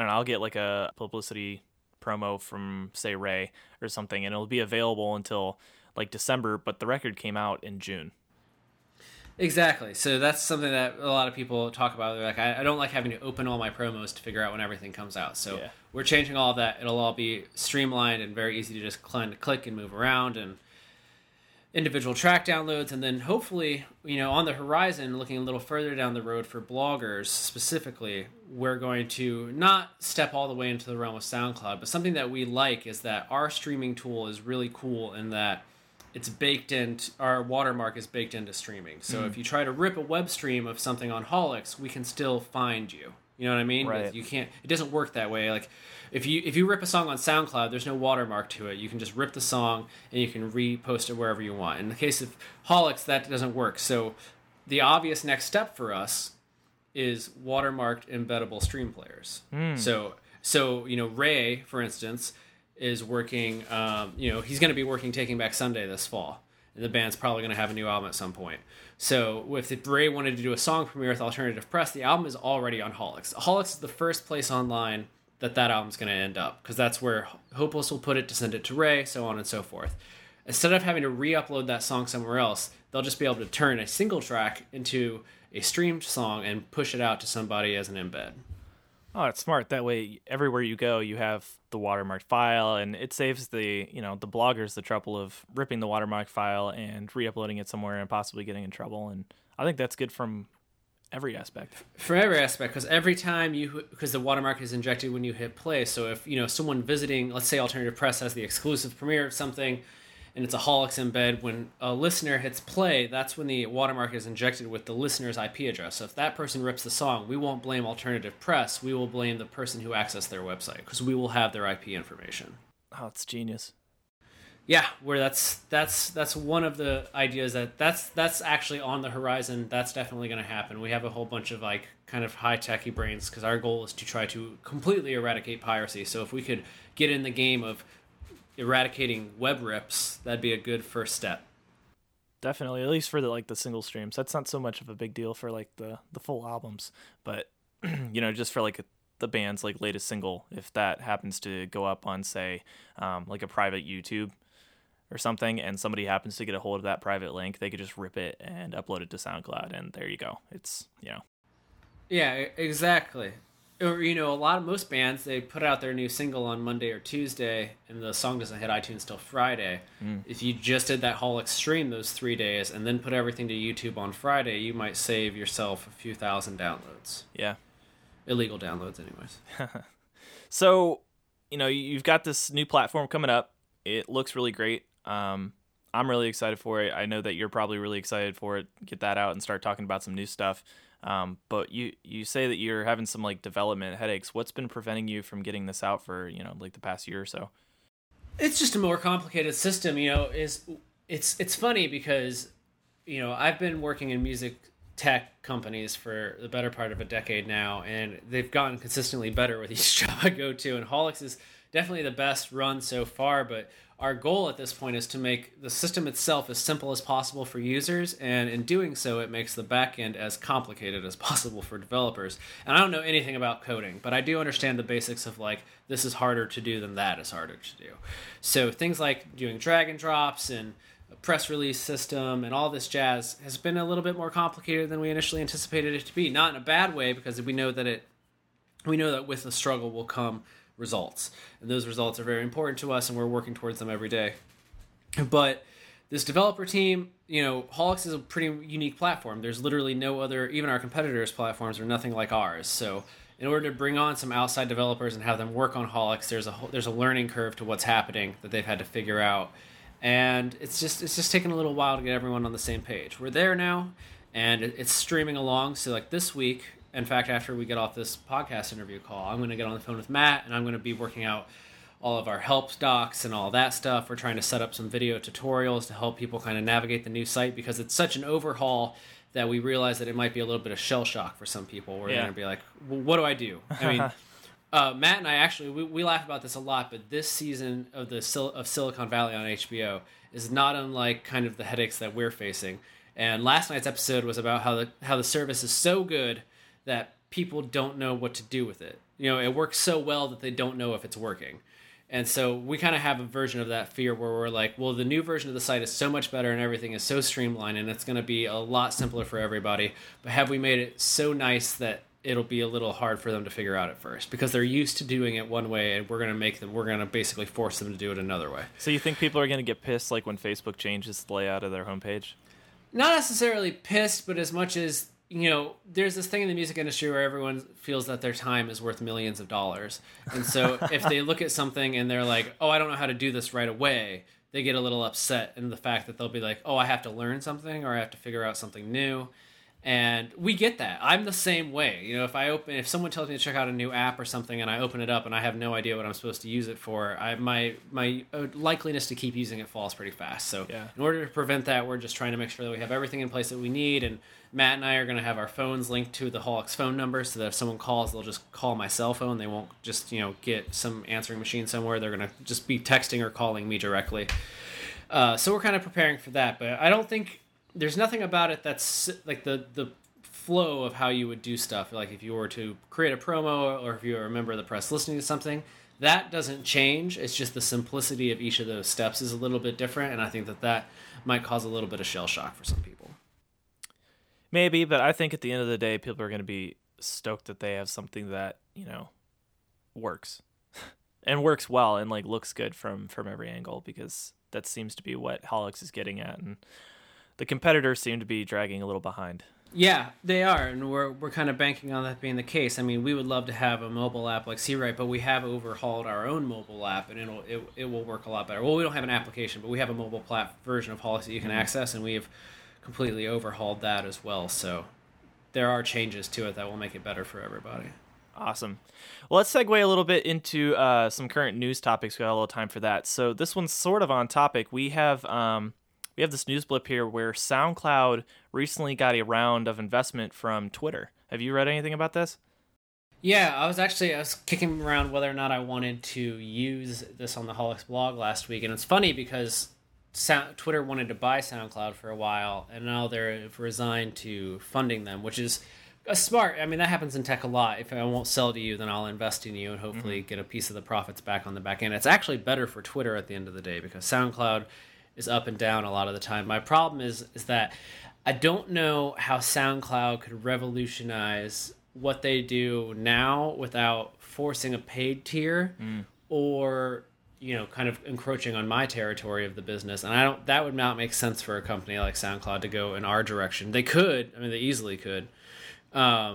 publicity promo from, say, Ray or something, and it'll be available until like December, but the record came out in June. Exactly. So that's something that a lot of people talk about. They're like, I don't like having to open all my promos to figure out when everything comes out. So We're changing all of that. It'll all be streamlined and very easy to just click and move around, and individual track downloads. And then hopefully, on the horizon, looking a little further down the road for bloggers specifically, we're going to not step all the way into the realm of SoundCloud, but something that we like is that our streaming tool is really cool in that it's baked in, our watermark is baked into streaming. So if you try to rip a web stream of something on Holics, we can still find you. You know what I mean? Right. You can't. It doesn't work that way. Like if you rip a song on SoundCloud, there's no watermark to it. You can just rip the song and you can repost it wherever you want. In the case of Holics, that doesn't work. So the obvious next step for us is watermarked embeddable stream players. So Ray, for instance, is working. He's going to be working Taking Back Sunday this fall, and the band's probably going to have a new album at some point. So if Ray wanted to do a song premiere with Alternative Press, the album is already on Holics. Holics is the first place online that album's going to end up, because that's where Hopeless will put it to send it to Ray, so on and so forth. Instead of having to re-upload that song somewhere else, they'll just be able to turn a single track into a streamed song and push it out to somebody as an embed. Oh, it's smart. That way, everywhere you go, you have the watermarked file, and it saves the bloggers the trouble of ripping the watermarked file and re-uploading it somewhere and possibly getting in trouble. And I think that's good from every aspect. From every aspect, because every time because the watermark is injected when you hit play. So if someone visiting, let's say Alternative Press has the exclusive premiere of something, and it's a Holics embed, when a listener hits play, that's when the watermark is injected with the listener's IP address. So if that person rips the song, we won't blame Alternative Press. We will blame the person who accessed their website, because we will have their IP information. Oh, it's genius. Yeah, where that's one of the ideas that's actually on the horizon. That's definitely going to happen. We have a whole bunch of kind of high-techy brains, because our goal is to try to completely eradicate piracy. So if we could get in the game of eradicating web rips, that'd be a good first step. Definitely, at least for the single streams. That's not so much of a big deal for the full albums, but just for the band's latest single, if that happens to go up on say a private YouTube or something, and somebody happens to get a hold of that private link, they could just rip it and upload it to SoundCloud, and there you go. It's Yeah, exactly. Or most bands, they put out their new single on Monday or Tuesday, and the song doesn't hit iTunes till Friday. If you just did that Holics stream those 3 days and then put everything to YouTube on Friday, you might save yourself a few thousand downloads. Yeah. Illegal downloads, anyways. So, you've got this new platform coming up. It looks really great. I'm really excited for it. I know that you're probably really excited for it. Get that out and start talking about some new stuff. But you say that you're having some development headaches. What's been preventing you from getting this out for the past year or so? It's just a more complicated system. It's funny because I've been working in music tech companies for the better part of a decade now, and they've gotten consistently better with each job I go to. And Holics is definitely the best run so far, but our goal at this point is to make the system itself as simple as possible for users, and in doing so, it makes the back end as complicated as possible for developers. And I don't know anything about coding, but I do understand the basics of this is harder to do than that is harder to do. So things like doing drag and drops and a press release system and all this jazz has been a little bit more complicated than we initially anticipated it to be. Not in a bad way, because we know that with the struggle will come results, and those results are very important to us, and we're working towards them every day. But this developer team, Holics is a pretty unique platform. There's literally no other, even our competitors' platforms are nothing like ours. So in order to bring on some outside developers and have them work on Holics, there's a learning curve to what's happening that they've had to figure out, and it's just taken a little while to get everyone on the same page. We're there now, and it's streaming along. So this week, in fact, after we get off this podcast interview call, I'm going to get on the phone with Matt, and I'm going to be working out all of our help docs and all that stuff. We're trying to set up some video tutorials to help people kind of navigate the new site, because it's such an overhaul that we realize that it might be a little bit of shell shock for some people, where they're going to be like, well, what do I do? I mean, Matt and I actually, we laugh about this a lot, but this season of of Silicon Valley on HBO is not unlike kind of the headaches that we're facing. And last night's episode was about how the service is so good that people don't know what to do with it. It works so well that they don't know if it's working. And so we kind of have a version of that fear where we're like, well, the new version of the site is so much better and everything is so streamlined and it's going to be a lot simpler for everybody. But have we made it so nice that it'll be a little hard for them to figure out at first? Because they're used to doing it one way, and we're going to basically force them to do it another way. So you think people are going to get pissed when Facebook changes the layout of their homepage? Not necessarily pissed, but as much as, there's this thing in the music industry where everyone feels that their time is worth millions of dollars. And so if they look at something and they're like, oh, I don't know how to do this right away, they get a little upset in the fact that they'll be like, oh, I have to learn something, or I have to figure out something new. And we get that. I'm the same way. You know, if someone tells me to check out a new app or something, and I open it up and I have no idea what I'm supposed to use it for, my likeliness to keep using it falls pretty fast. So in order to prevent that, we're just trying to make sure that we have everything in place that we need. And Matt and I are going to have our phones linked to the Holics phone number, so that if someone calls, they'll just call my cell phone. They won't just get some answering machine somewhere. They're going to just be texting or calling me directly. So we're kind of preparing for that, but I don't think. There's nothing about it that's like the flow of how you would do stuff. Like if you were to create a promo or if you were a member of the press listening to something, that doesn't change. It's just the simplicity of each of those steps is a little bit different, and I think that might cause a little bit of shell shock for some people. Maybe, but I think at the end of the day, people are going to be stoked that they have something that, works and works well and like looks good from every angle, because that seems to be what Holics is getting at, and the competitors seem to be dragging a little behind. Yeah, they are, and we're kind of banking on that being the case. I mean, we would love to have a mobile app like C-Write, but we have overhauled our own mobile app, and it will work a lot better. Well, we don't have an application, but we have a mobile version of Holics that you can access, and we have completely overhauled that as well. So there are changes to it that will make it better for everybody. Awesome. Well, let's segue a little bit into some current news topics. We got a little time for that. So this one's sort of on topic. We have this news blip here where SoundCloud recently got a round of investment from Twitter. Have you read anything about this? Yeah, I was kicking around whether or not I wanted to use this on the Holics blog last week, and it's funny because Twitter wanted to buy SoundCloud for a while, and now they've resigned to funding them, which is a smart. I mean, that happens in tech a lot. If I won't sell to you, then I'll invest in you and hopefully get a piece of the profits back on the back end. It's actually better for Twitter at the end of the day because SoundCloud is up and down a lot of the time. My problem is that I don't know how SoundCloud could revolutionize what they do now without forcing a paid tier or kind of encroaching on my territory of the business. And that would not make sense for a company like SoundCloud to go in our direction. They could. I mean, they easily could. I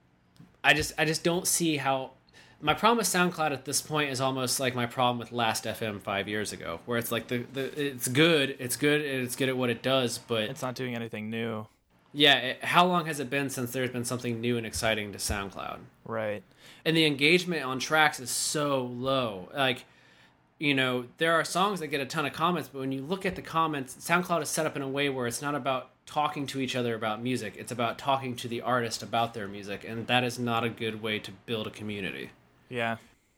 just don't see how. My problem with SoundCloud at this point is almost like my problem with Last.fm 5 years ago, where it's like it's good, and it's good at what it does, but it's not doing anything new. Yeah, how long has it been since there's been something new and exciting to SoundCloud? Right. And the engagement on tracks is so low. Like, there are songs that get a ton of comments, but when you look at the comments, SoundCloud is set up in a way where it's not about talking to each other about music. It's about talking to the artist about their music, and that is not a good way to build a community. Yeah.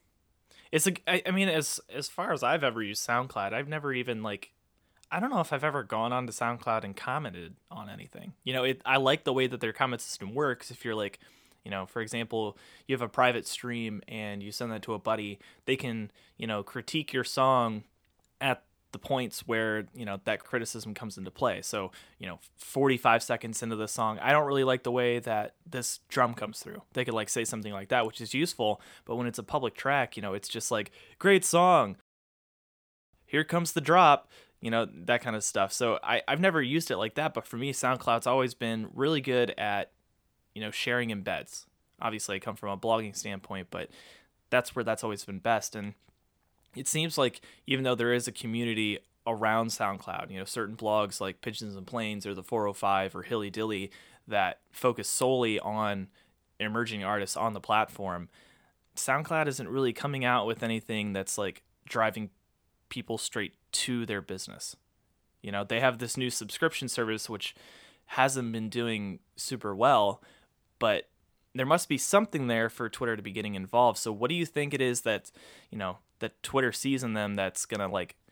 I mean, as far as I've ever used SoundCloud, I've never even I don't know if I've ever gone onto SoundCloud and commented on anything. I like the way that their comment system works. If you're for example, you have a private stream and you send that to a buddy, they can, critique your song at the points where, that criticism comes into play. So, 45 seconds into the song, I don't really like the way that this drum comes through. They could say something like that, which is useful. But when it's a public track, it's just great song. Here comes the drop, that kind of stuff. So I've never used it like that. But for me, SoundCloud's always been really good at, sharing embeds. Obviously, I come from a blogging standpoint, but that's where that's always been best. And it seems like even though there is a community around SoundCloud, certain blogs like Pigeons and Planes or the 405 or Hilly Dilly that focus solely on emerging artists on the platform, SoundCloud isn't really coming out with anything that's driving people straight to their business. They have this new subscription service, which hasn't been doing super well, but there must be something there for Twitter to be getting involved. So what do you think it is that, that Twitter sees in them that's going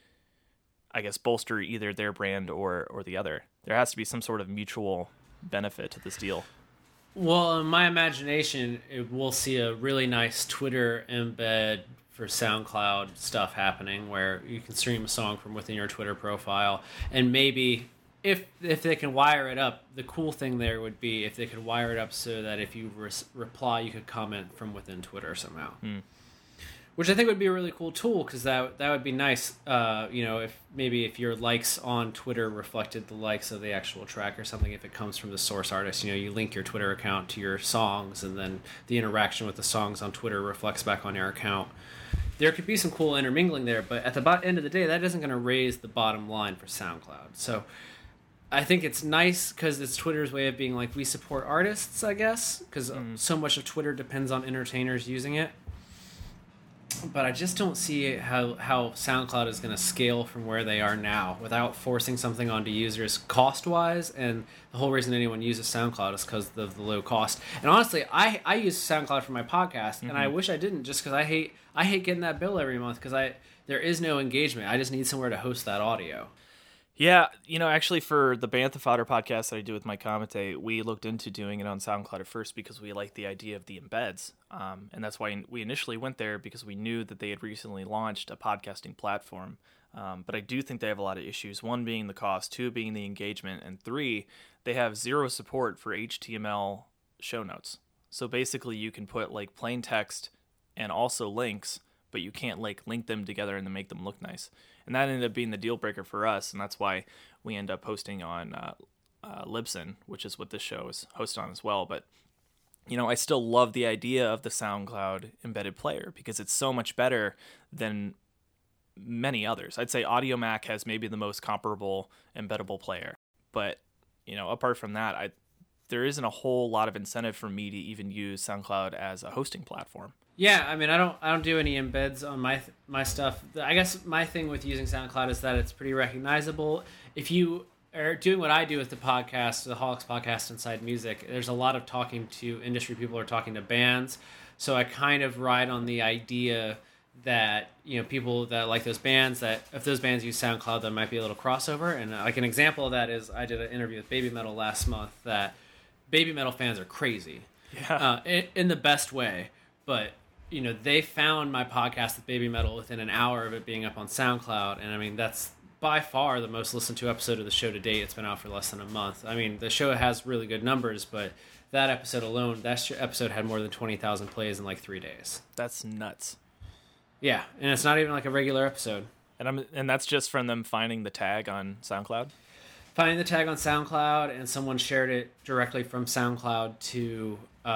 to, bolster either their brand or the other? There has to be some sort of mutual benefit to this deal. Well, in my imagination, we'll see a really nice Twitter embed for SoundCloud stuff happening where you can stream a song from within your Twitter profile, and maybe if they can wire it up, the cool thing there would be if they could wire it up so that if you reply, you could comment from within Twitter somehow. Which I think would be a really cool tool, because that would be nice. If your likes on Twitter reflected the likes of the actual track or something, if it comes from the source artist, you link your Twitter account to your songs, and then the interaction with the songs on Twitter reflects back on your account. There could be some cool intermingling there, but at the end of the day, that isn't going to raise the bottom line for SoundCloud. So I think it's nice because it's Twitter's way of being like, we support artists, I guess, because so much of Twitter depends on entertainers using it. But I just don't see how SoundCloud is going to scale from where they are now without forcing something onto users cost-wise. And the whole reason anyone uses SoundCloud is because of the low cost. And honestly, I use SoundCloud for my podcast, and I wish I didn't, just because I hate getting that bill every month because there is no engagement. I just need somewhere to host that audio. Yeah, actually for the Bantha Fodder podcast that I do with Mike Comite, we looked into doing it on SoundCloud at first because we liked the idea of the embeds. And that's why we initially went there, because we knew that they had recently launched a podcasting platform. But I do think they have a lot of issues. One being the cost, two being the engagement, and three, they have zero support for HTML show notes. So basically you can put like plain text and also links, but you can't like link them together and then make them look nice. And that ended up being the deal breaker for us, and that's why we end up posting on Libsyn, which is what this show is hosted on as well. But, I still love the idea of the SoundCloud embedded player because it's so much better than many others. I'd say AudioMac has maybe the most comparable embeddable player. But, apart from that, there isn't a whole lot of incentive for me to even use SoundCloud as a hosting platform. Yeah, I mean, I don't do any embeds on my stuff. I guess my thing with using SoundCloud is that it's pretty recognizable. If you are doing what I do with the podcast, the Holics podcast Inside Music, there's a lot of talking to industry people or talking to bands. So I kind of ride on the idea that, people that like those bands, that if those bands use SoundCloud, there might be a little crossover. And like an example of that is I did an interview with Baby Metal last month that Baby Metal fans are crazy. Yeah. In the best way. But they found my podcast with Baby Metal within an hour of it being up on SoundCloud. And I mean, that's by far the most listened to episode of the show to date. It's been out for less than a month. I mean, the show has really good numbers, but that episode alone, that episode had more than 20,000 plays in like 3 days. That's nuts. Yeah. And it's not even like a regular episode. And that's just from them finding the tag on SoundCloud? Finding the tag on SoundCloud, and someone shared it directly from SoundCloud to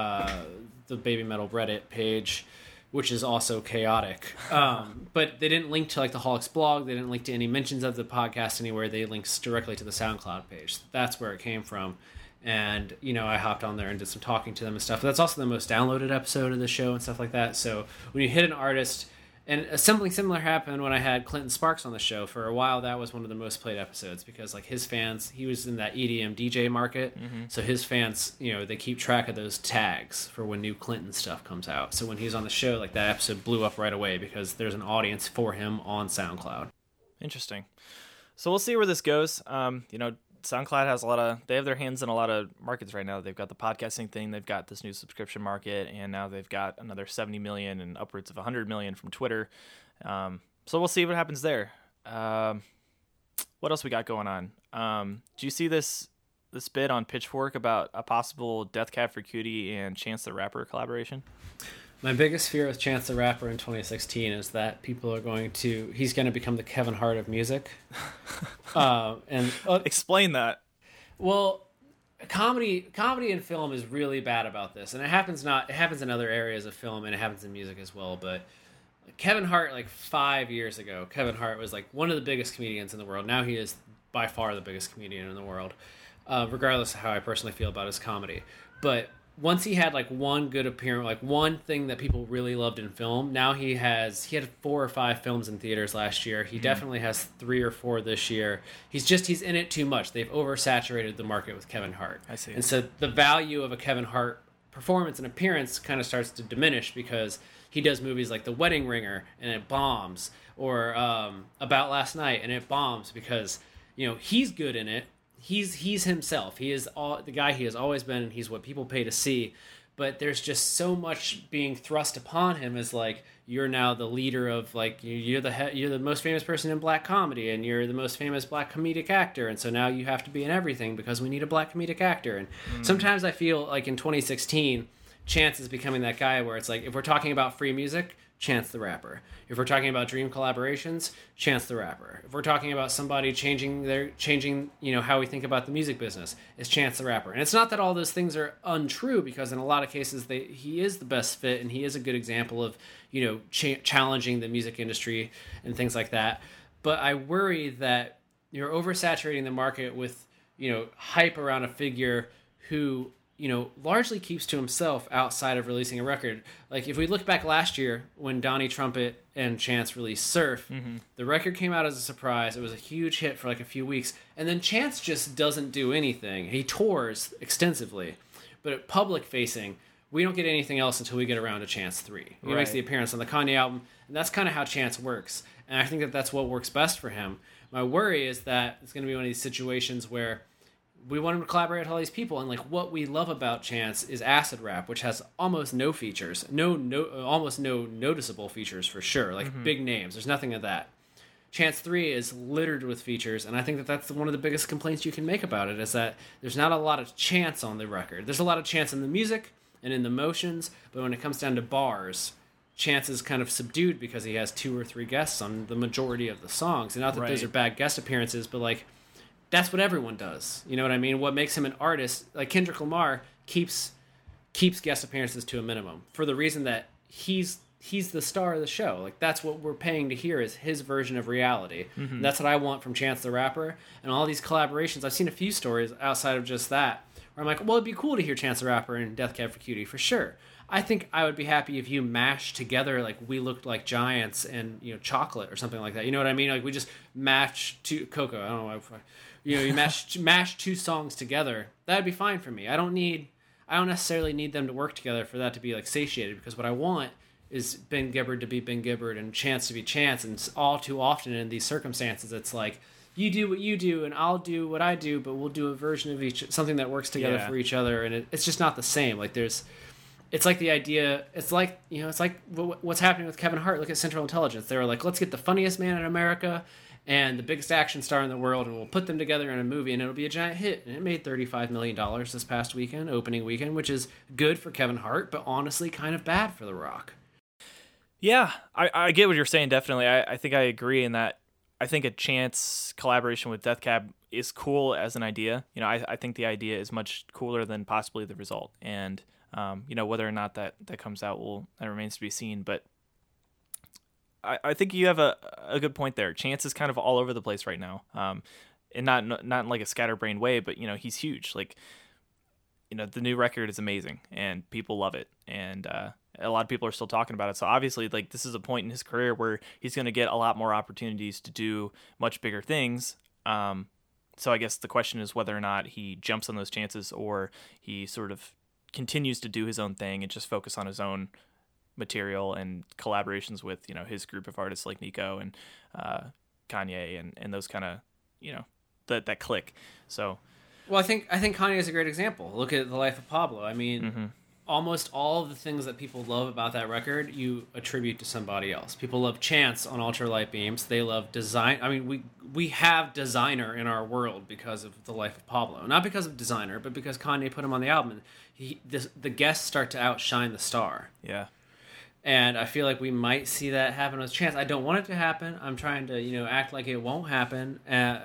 the Baby Metal Reddit page, which is also chaotic. But they didn't link to like the Holics blog. They didn't link to any mentions of the podcast anywhere. They linked directly to the SoundCloud page. That's where it came from. And, I hopped on there and did some talking to them and stuff. That's also the most downloaded episode of the show and stuff like that. So when you hit an artist, and something similar happened when I had Clinton Sparks on the show. For a while, that was one of the most played episodes because like his fans, he was in that EDM DJ market. Mm-hmm. So his fans, they keep track of those tags for when new Clinton stuff comes out. So when he's on the show, like that episode blew up right away because there's an audience for him on SoundCloud. Interesting. So we'll see where this goes. SoundCloud has they have their hands in a lot of markets right now. They've got the podcasting thing, they've got this new subscription market, and now they've got another 70 million and upwards of 100 million from Twitter. So we'll see what happens there. What else we got going on? Do you see this bit on Pitchfork about a possible Death Cab for Cutie and Chance the Rapper collaboration? My biggest fear with Chance the Rapper in 2016 is that people are he's going to become the Kevin Hart of music. Explain that. Well, comedy and film is really bad about this. And it happens in other areas of film, and it happens in music as well. But Kevin Hart, like 5 years ago, Kevin Hart was like one of the biggest comedians in the world. Now he is by far the biggest comedian in the world, regardless of how I personally feel about his comedy. But once he had like one good appearance, like one thing that people really loved in film, now he had 4 or 5 films in theaters last year. He definitely has 3 or 4 this year. He's in it too much. They've oversaturated the market with Kevin Hart. I see. And so the value of a Kevin Hart performance and appearance kind of starts to diminish because he does movies like The Wedding Ringer and it bombs, or About Last Night and it bombs because, he's good in it. He's himself. He is the guy he has always been, and he's what people pay to see. But there's just so much being thrust upon him as like, you're now the leader of like, you're the most famous person in black comedy, and you're the most famous black comedic actor, and so now you have to be in everything because we need a black comedic actor. And sometimes I feel like in 2016, Chance is becoming that guy where it's like, if we're talking about free music, Chance the Rapper. If we're talking about dream collaborations, Chance the Rapper. If we're talking about somebody changing how we think about the music business, it's Chance the Rapper. And it's not that all those things are untrue, because in a lot of cases he is the best fit, and he is a good example of challenging the music industry and things like that. But I worry that you're oversaturating the market with hype around a figure who, largely keeps to himself outside of releasing a record. Like, if we look back last year when Donnie Trumpet and Chance released Surf, the record came out as a surprise. It was a huge hit for like a few weeks. And then Chance just doesn't do anything. He tours extensively. But public facing, we don't get anything else until we get around to Chance 3. He makes the appearance on the Kanye album, and that's kind of how Chance works. And I think that that's what works best for him. My worry is that it's going to be one of these situations where we want him to collaborate with all these people, and like what we love about Chance is acid rap, which has almost no features, almost no noticeable features for sure, like big names. There's nothing of that. Chance 3 is littered with features, and I think that that's one of the biggest complaints you can make about it, is that there's not a lot of Chance on the record. There's a lot of Chance in the music and in the motions, but when it comes down to bars, Chance is kind of subdued because he has 2 or 3 guests on the majority of the songs. And not that those are bad guest appearances, but like, that's what everyone does. You know what I mean? What makes him an artist, like Kendrick Lamar, keeps guest appearances to a minimum for the reason that he's the star of the show. Like, that's what we're paying to hear, is his version of reality. And that's what I want from Chance the Rapper. And all these collaborations, I've seen a few stories outside of just that, where I'm like, well, it'd be cool to hear Chance the Rapper and Death Cab for Cutie, for sure. I think I would be happy if you mashed together, like, We Looked Like Giants and, Chocolate or something like that. You know what I mean? Like, we just match two Coco. I don't know why. You mash 2 songs together. That'd be fine for me. I don't necessarily need them to work together for that to be like satiated, because what I want is Ben Gibbard to be Ben Gibbard and Chance to be Chance. And all too often in these circumstances, it's like, you do what you do and I'll do what I do, but we'll do a version of each, something that works together for each other. And it's just not the same. Like, it's like the idea, it's like what's happening with Kevin Hart. Look at Central Intelligence. They were like, let's get the funniest man in America and the biggest action star in the world, and we'll put them together in a movie, and it'll be a giant hit. And it made $35 million this past weekend, opening weekend, which is good for Kevin Hart, but honestly kind of bad for The Rock. Yeah, I get what you're saying, definitely. I think I agree in that. I think a Chance collaboration with Death Cab is cool as an idea. I think the idea is much cooler than possibly the result. And, whether or not that comes out, that remains to be seen. But I think you have a good point there. Chance is kind of all over the place right now, and not in like a scatterbrained way, but he's huge. Like, the new record is amazing, and people love it, and a lot of people are still talking about it. So obviously, like, this is a point in his career where he's going to get a lot more opportunities to do much bigger things. So I guess the question is whether or not he jumps on those chances, or he sort of continues to do his own thing and just focus on his own material and collaborations with his group of artists like Nico and Kanye and those kind of that clique. So, well, I think Kanye is a great example. Look at The Life of Pablo. I mean, almost all of the things that people love about that record, you attribute to somebody else. People love Chance on Ultralight Beams. They love design. I mean, we have Designer in our world because of The Life of Pablo. Not because of Designer, but because Kanye put him on the album. The guests start to outshine the star. Yeah. And I feel like we might see that happen with Chance. I don't want it to happen. I'm trying to, act like it won't happen.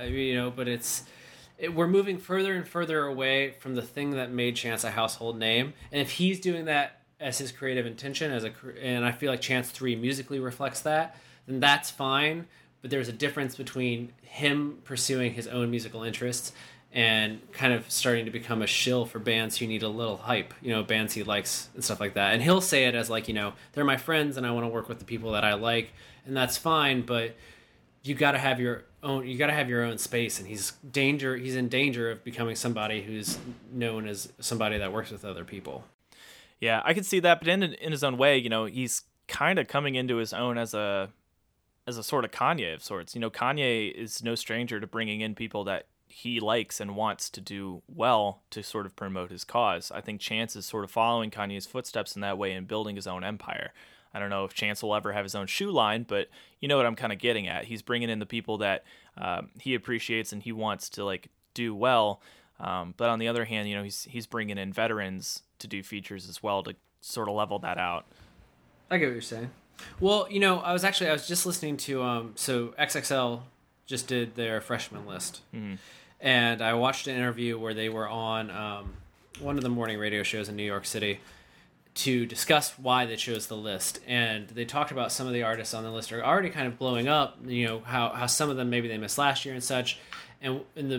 But we're moving further and further away from the thing that made Chance a household name. And if he's doing that as his creative intention, and I feel like Chance 3 musically reflects that, then that's fine. But there's a difference between him pursuing his own musical interests and kind of starting to become a shill for bands who need a little hype, bands he likes and stuff like that. And he'll say it as like, they're my friends and I want to work with the people that I like, and that's fine, but you got to have your own space, and he's in danger of becoming somebody who's known as somebody that works with other people. Yeah, I can see that, but in his own way, he's kind of coming into his own as a sort of Kanye of sorts. Kanye is no stranger to bringing in people that he likes and wants to do well to sort of promote his cause. I think Chance is sort of following Kanye's footsteps in that way and building his own empire. I don't know if Chance will ever have his own shoe line, but you know what I'm kind of getting at. He's bringing in the people that he appreciates and he wants to like do well. But on the other hand, he's bringing in veterans to do features as well to sort of level that out. I get what you're saying. Well, I was just listening to so XXL just did their freshman list. Mm-hmm. And I watched an interview where they were on one of the morning radio shows in New York City to discuss why they chose the list. And they talked about some of the artists on the list are already kind of blowing up, how some of them maybe they missed last year and such. And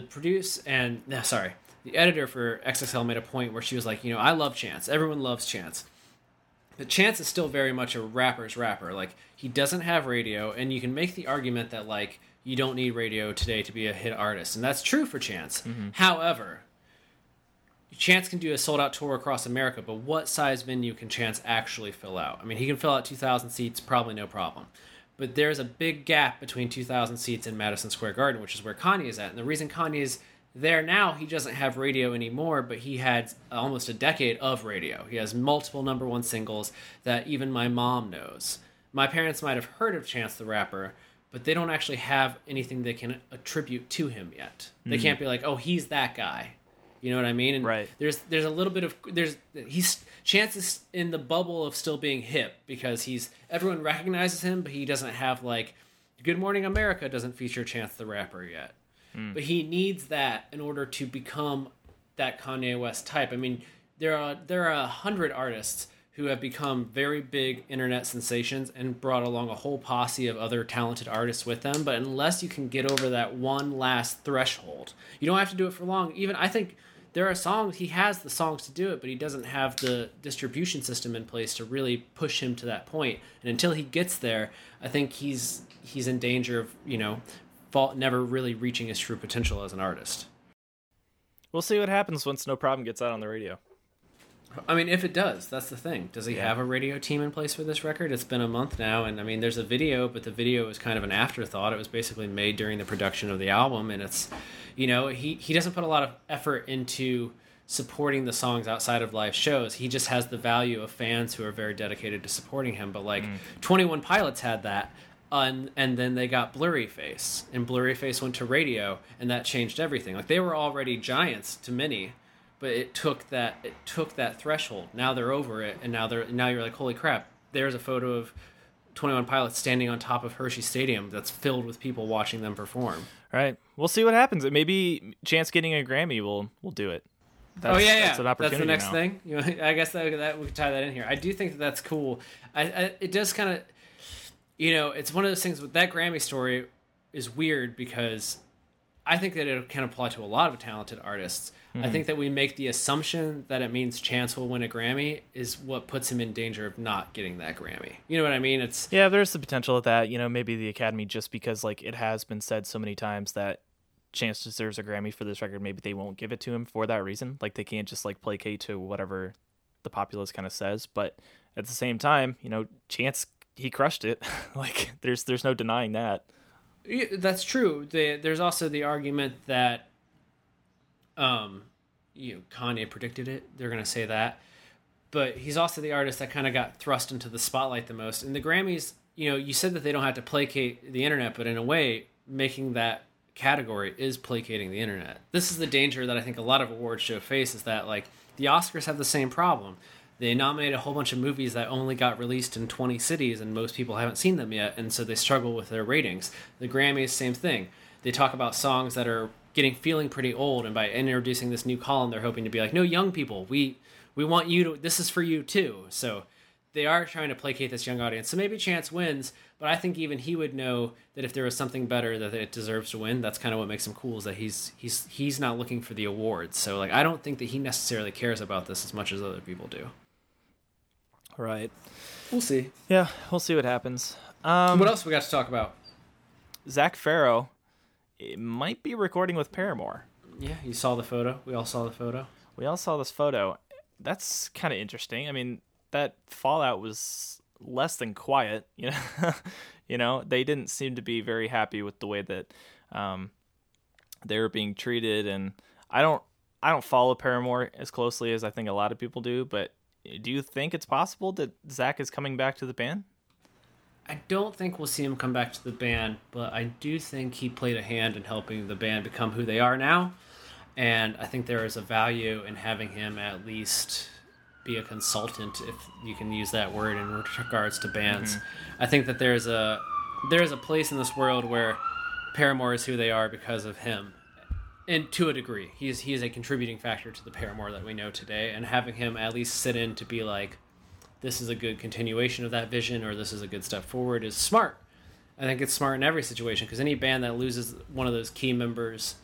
the editor for XXL made a point where she was like, I love Chance. Everyone loves Chance. But Chance is still very much a rapper's rapper. Like, he doesn't have radio, and you can make the argument that, like, you don't need radio today to be a hit artist. And that's true for Chance. Mm-hmm. However, Chance can do a sold-out tour across America, but what size venue can Chance actually fill out? I mean, he can fill out 2,000 seats, probably no problem. But there's a big gap between 2,000 seats in Madison Square Garden, which is where Kanye is at. And the reason Kanye is there now, he doesn't have radio anymore, but he had almost a decade of radio. He has multiple number one singles that even my mom knows. My parents might have heard of Chance the Rapper, but they don't actually have anything they can attribute to him yet. They can't be like, oh, he's that guy. You know what I mean? And right. There's a little bit of Chance is in the bubble of still being hip because everyone recognizes him, but he doesn't have like Good Morning America doesn't feature Chance the Rapper yet. But he needs that in order to become that Kanye West type. I mean, there are 100 artists who have become very big internet sensations and brought along a whole posse of other talented artists with them. But unless you can get over that one last threshold, you don't have to do it for long. Even I think there are songs, he has the songs to do it, but he doesn't have the distribution system in place to really push him to that point. And until he gets there, I think he's in danger of, never really reaching his true potential as an artist. We'll see what happens once No Problem gets out on the radio. I mean, if it does, that's the thing. Does he have a radio team in place for this record? It's been a month now, and I mean, there's a video, but the video is kind of an afterthought. It was basically made during the production of the album, and it's, he doesn't put a lot of effort into supporting the songs outside of live shows. He just has the value of fans who are very dedicated to supporting him. But like 21 Pilots had that. And then they got Blurryface, and Blurryface went to radio, and that changed everything. Like, they were already giants to many, but it took that threshold. Now they're over it, and now you're like, holy crap! There's a photo of 21 Pilots standing on top of Hershey Stadium that's filled with people watching them perform. Right. We'll see what happens. Maybe Chance getting a Grammy will do it. That's an opportunity. That's the next now. thing. I guess that we could tie that in here. I do think that's cool. It does kind of. It's one of those things with that Grammy story is weird because I think that it can apply to a lot of talented artists. Mm-hmm. I think that we make the assumption that it means Chance will win a Grammy is what puts him in danger of not getting that Grammy. You know what I mean? There's the potential of that. Maybe the Academy, just because like it has been said so many times that Chance deserves a Grammy for this record, maybe they won't give it to him for that reason. Like, they can't just like placate to whatever the populace kind of says. But at the same time, Chance, he crushed it. Like, there's no denying that. Yeah, that's true. There's also the argument that Kanye predicted it. They're going to say that. But he's also the artist that kind of got thrust into the spotlight the most. And the Grammys, you said that they don't have to placate the internet, but in a way, making that category is placating the internet. This is the danger that I think a lot of award show face, is that, like, the Oscars have the same problem. They nominate a whole bunch of movies that only got released in 20 cities, and most people haven't seen them yet, and so they struggle with their ratings. The Grammys, same thing. They talk about songs that are feeling pretty old, and by introducing this new column, they're hoping to be like, no, young people, we want you to, this is for you too. So they are trying to placate this young audience. So maybe Chance wins, but I think even he would know that if there was something better that it deserves to win. That's kind of what makes him cool, is that he's not looking for the awards. So like, I don't think that he necessarily cares about this as much as other people do. Right. We'll see. Yeah, we'll see what happens. What else we got to talk about? Zach Farrow might be recording with Paramore. Yeah, you saw the photo. We all saw the photo. We all saw this photo. That's kind of interesting. I mean, that fallout was less than quiet. They didn't seem to be very happy with the way that they were being treated. And I don't follow Paramore as closely as I think a lot of people do, but do you think it's possible that Zach is coming back to the band? I don't think we'll see him come back to the band, but I do think he played a hand in helping the band become who they are now. And I think there is a value in having him at least be a consultant, if you can use that word, in regards to bands. Mm-hmm. I think that there's a place in this world where Paramore is who they are because of him. And to a degree, he is a contributing factor to the Paramore that we know today, and having him at least sit in to be like, this is a good continuation of that vision, or this is a good step forward, is smart. I think it's smart in every situation, because any band that loses one of those key members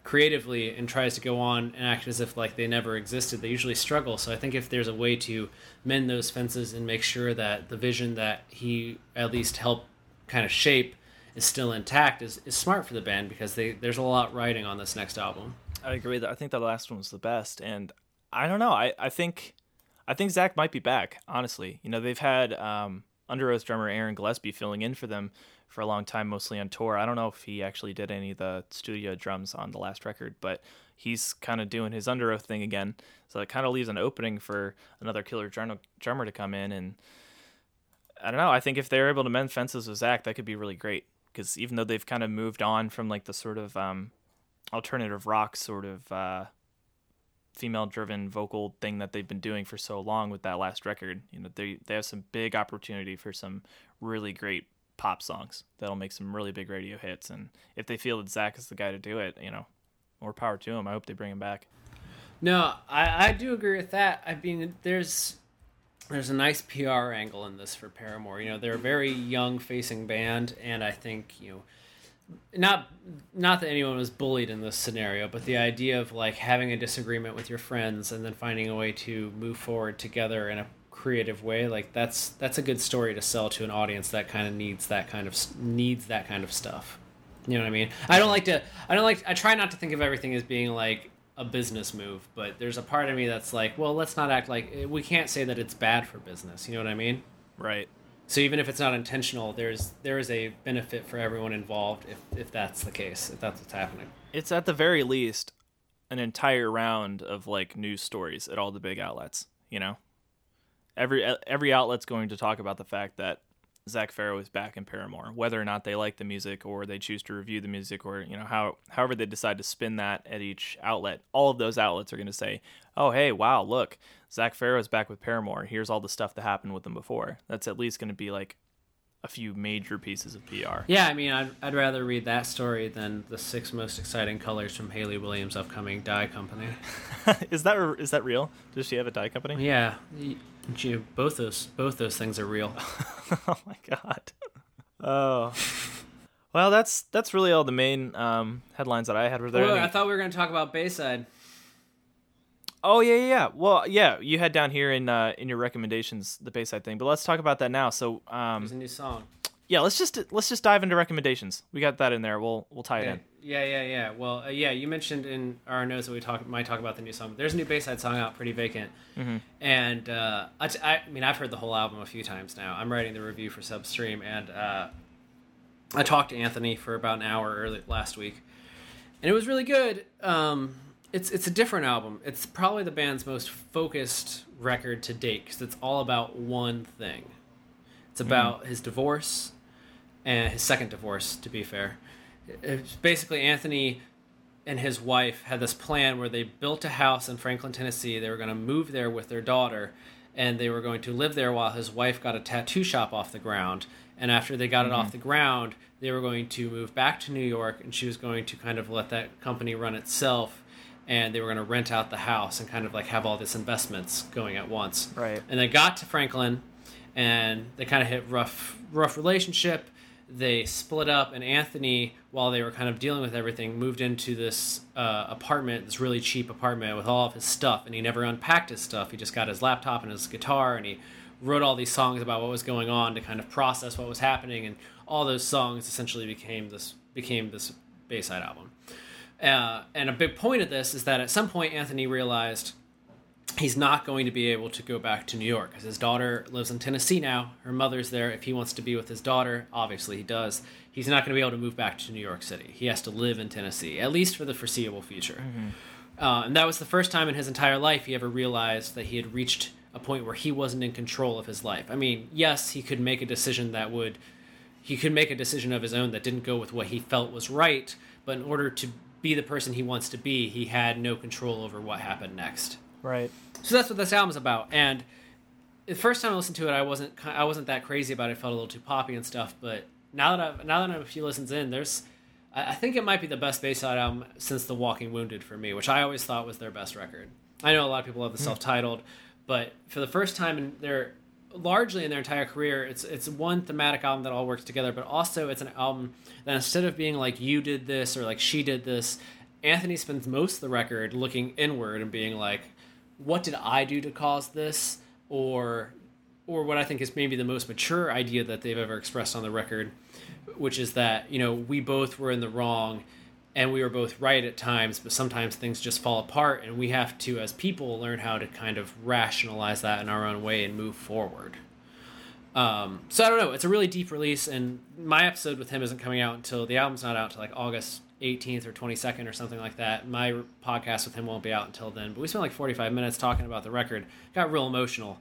creatively and tries to go on and act as if like they never existed, they usually struggle. So I think if there's a way to mend those fences and make sure that the vision that he at least helped kind of shape is still intact is smart for the band, because there's a lot riding on this next album. I agree. I think the last one was the best, and I don't know. I think Zach might be back. Honestly, they've had Under Oath drummer Aaron Gillespie filling in for them for a long time, mostly on tour. I don't know if he actually did any of the studio drums on the last record, but he's kind of doing his Under Oath thing again. So it kind of leaves an opening for another killer drummer to come in. And I don't know. I think if they're able to mend fences with Zach, that could be really great. Because even though they've kind of moved on from like the sort of alternative rock sort of female-driven vocal thing that they've been doing for so long with that last record, they have some big opportunity for some really great pop songs that'll make some really big radio hits. And if they feel that Zach is the guy to do it, more power to him. I hope they bring him back. No, I do agree with that. I mean, there's a nice PR angle in this for Paramore. They're a very young-facing band, and I think, not that anyone was bullied in this scenario, but the idea of like having a disagreement with your friends and then finding a way to move forward together in a creative way, like that's a good story to sell to an audience that kind of needs that kind of stuff. You know what I mean? I try not to think of everything as being like a business move, but there's a part of me that's like, well, let's not act like we can't say that it's bad for business. You know what I mean? Right. So even if it's not intentional, there is a benefit for everyone involved if that's the case, if that's what's happening. It's at the very least an entire round of like news stories at all the big outlets. Every outlet's going to talk about the fact that Zach Farrow is back in Paramore, whether or not they like the music or they choose to review the music, or however they decide to spin that at each outlet. All of those outlets are going to say, "Oh, hey, wow, look, Zach Farrow's back with Paramore. Here's all the stuff that happened with them before." That's at least going to be like a few major pieces of PR. Yeah, I mean, I'd rather read that story than the 6 most exciting colors from Hayley Williams' upcoming dye company. Is that real? Does she have a dye company? Yeah, both those things are real. Oh my god. Oh. Well, that's really all the main headlines that I had. Were there? I thought we were going to talk about Bayside. Oh yeah. Well, yeah, you had down here in your recommendations the Bayside thing, but let's talk about that now. So, there's a new song. Yeah, let's just dive into recommendations. We got that in there. We'll tie it in. Yeah. Well, you mentioned in our notes that we might talk about the new song. There's a new Bayside song out, Pretty Vacant, and I mean, I've heard the whole album a few times now. I'm writing the review for Substream, and I talked to Anthony for about an hour last week, and it was really good. It's a different album. It's probably the band's most focused record to date, because it's all about one thing. It's about his divorce, and his second divorce, to be fair. It's basically Anthony and his wife had this plan where they built a house in Franklin, Tennessee. They were going to move there with their daughter, and they were going to live there while his wife got a tattoo shop off the ground. And after they got it off the ground, they were going to move back to New York, and she was going to kind of let that company run itself, and they were going to rent out the house and kind of like have all these investments going at once. Right. And they got to Franklin, and they kind of hit rough relationship. They split up, and Anthony, while they were kind of dealing with everything, moved into this apartment, this really cheap apartment with all of his stuff, and he never unpacked his stuff. He just got his laptop and his guitar, and he wrote all these songs about what was going on to kind of process what was happening, and all those songs essentially became this Bayside album. And a big point of this is that at some point Anthony realized he's not going to be able to go back to New York, because his daughter lives in Tennessee now. Her mother's there. If he wants to be with his daughter, obviously he does, he's not going to be able to move back to New York City. He has to live in Tennessee, at least for the foreseeable future. And that was the first time in his entire life he ever realized that he had reached a point where he wasn't in control of his life. I mean, yes, he could make a decision of his own that didn't go with what he felt was right, but in order to be the person he wants to be, he had no control over what happened next. Right. So that's what this album's about. And the first time I listened to it, I wasn't that crazy about it. It felt a little too poppy and stuff. But now that I'm a few listens in, I think it might be the best Bayside album since The Walking Wounded for me, which I always thought was their best record. I know a lot of people love the self-titled, but for the first time largely in their entire career, it's one thematic album that all works together, but also it's an album that instead of being like you did this or like she did this, Anthony spends most of the record looking inward and being like, what did I do to cause this? Or what I think is maybe the most mature idea that they've ever expressed on the record, which is that, we both were in the wrong and we were both right at times, but sometimes things just fall apart and we have to, as people, learn how to kind of rationalize that in our own way and move forward. So I don't know. It's a really deep release, and my episode with him isn't coming out until the album's not out until like August 18th or 22nd or something like that. My podcast with him won't be out until then, but we spent like 45 minutes talking about the record. Got real emotional.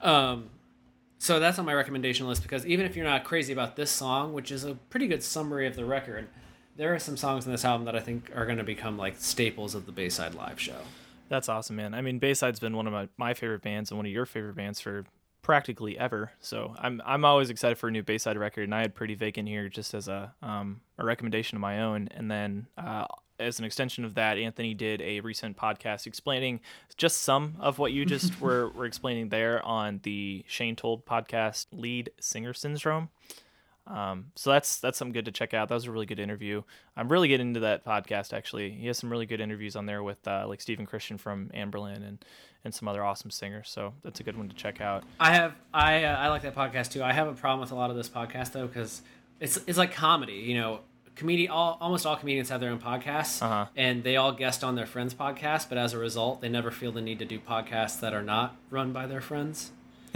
So that's on my recommendation list, because even if you're not crazy about this song, which is a pretty good summary of the record, there are some songs in this album that I think are going to become like staples of the Bayside live show. That's awesome, man. I mean, Bayside's been one of my favorite bands and one of your favorite bands for practically ever. So I'm always excited for a new Bayside record, and I had Pretty Vacant here just as a recommendation of my own. And then as an extension of that, Anthony did a recent podcast explaining just some of what you just were explaining there on the Shane Told podcast, Lead Singer Syndrome. So that's something good to check out. That was a really good interview. I'm really getting into that podcast, actually. He has some really good interviews on there with like Stephen Christian from Anberlin and some other awesome singers. So that's a good one to check out. I like that podcast too. I have a problem with a lot of this podcast though, because it's like comedy. Almost all comedians have their own podcasts, and they all guest on their friends' podcasts. But as a result, they never feel the need to do podcasts that are not run by their friends.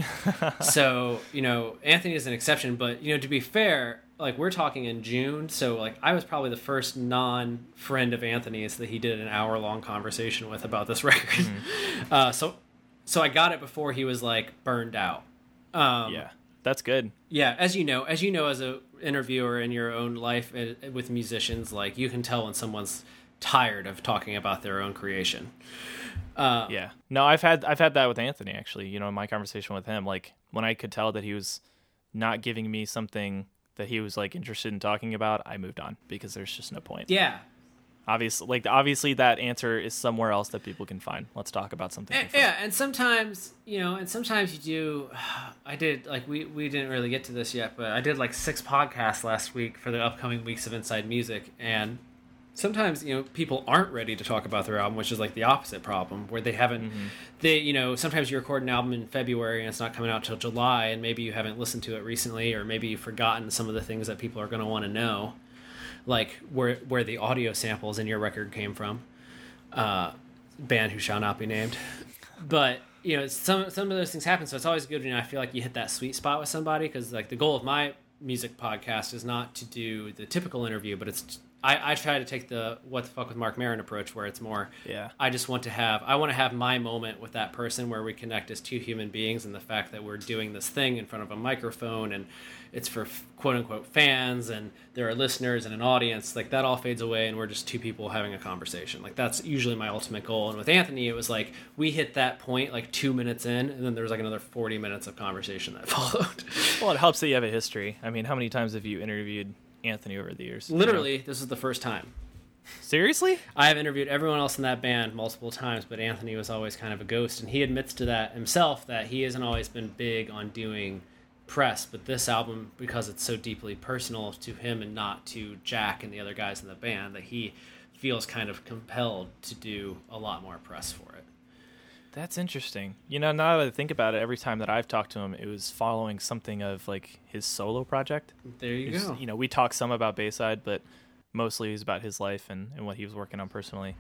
So, Anthony is an exception, but, to be fair, like, we're talking in June, so, like, I was probably the first non-friend of Anthony's that he did an hour-long conversation with about this record. Mm-hmm. So I got it before he was, like, burned out. Yeah, that's good. Yeah, as you know, as an interviewer in your own life with musicians, like, you can tell when someone's tired of talking about their own creation. Yeah. No, I've had that with Anthony, actually, in my conversation with him, like when I could tell that he was not giving me something that he was like interested in talking about, I moved on because there's just no point. Yeah. Obviously that answer is somewhere else that people can find. Let's talk about something different. Yeah. And sometimes, you do, I did like, we didn't really get to this yet, but I did like 6 podcasts last week for the upcoming weeks of Inside Music. And sometimes, people aren't ready to talk about their album, which is like the opposite problem, where they haven't, sometimes you record an album in February and it's not coming out till July, and maybe you haven't listened to it recently, or maybe you've forgotten some of the things that people are going to want to know, like where the audio samples in your record came from, band who shall not be named. But, some of those things happen, so it's always good, I feel like you hit that sweet spot with somebody, because like the goal of my music podcast is not to do the typical interview, but it's I try to take the what the fuck with Mark Maron approach, where it's more, I want to have my moment with that person where we connect as two human beings, and the fact that we're doing this thing in front of a microphone and it's for quote unquote fans and there are listeners and an audience, like that all fades away and we're just two people having a conversation. Like that's usually my ultimate goal. And with Anthony, it was like we hit that point like 2 minutes in, and then there was like another 40 minutes of conversation that followed. Well, it helps that you have a history. I mean, how many times have you interviewed Anthony over the years? Literally, this is the first time. Seriously? I have interviewed everyone else in that band multiple times, but Anthony was always kind of a ghost, and he admits to that himself, that he hasn't always been big on doing press, but this album, because it's so deeply personal to him and not to Jack and the other guys in the band, that he feels kind of compelled to do a lot more press for it. That's interesting. Now that I think about it, every time that I've talked to him, it was following something of like his solo project. There you go. We talk some about Bayside, but mostly it was about his life and what he was working on personally.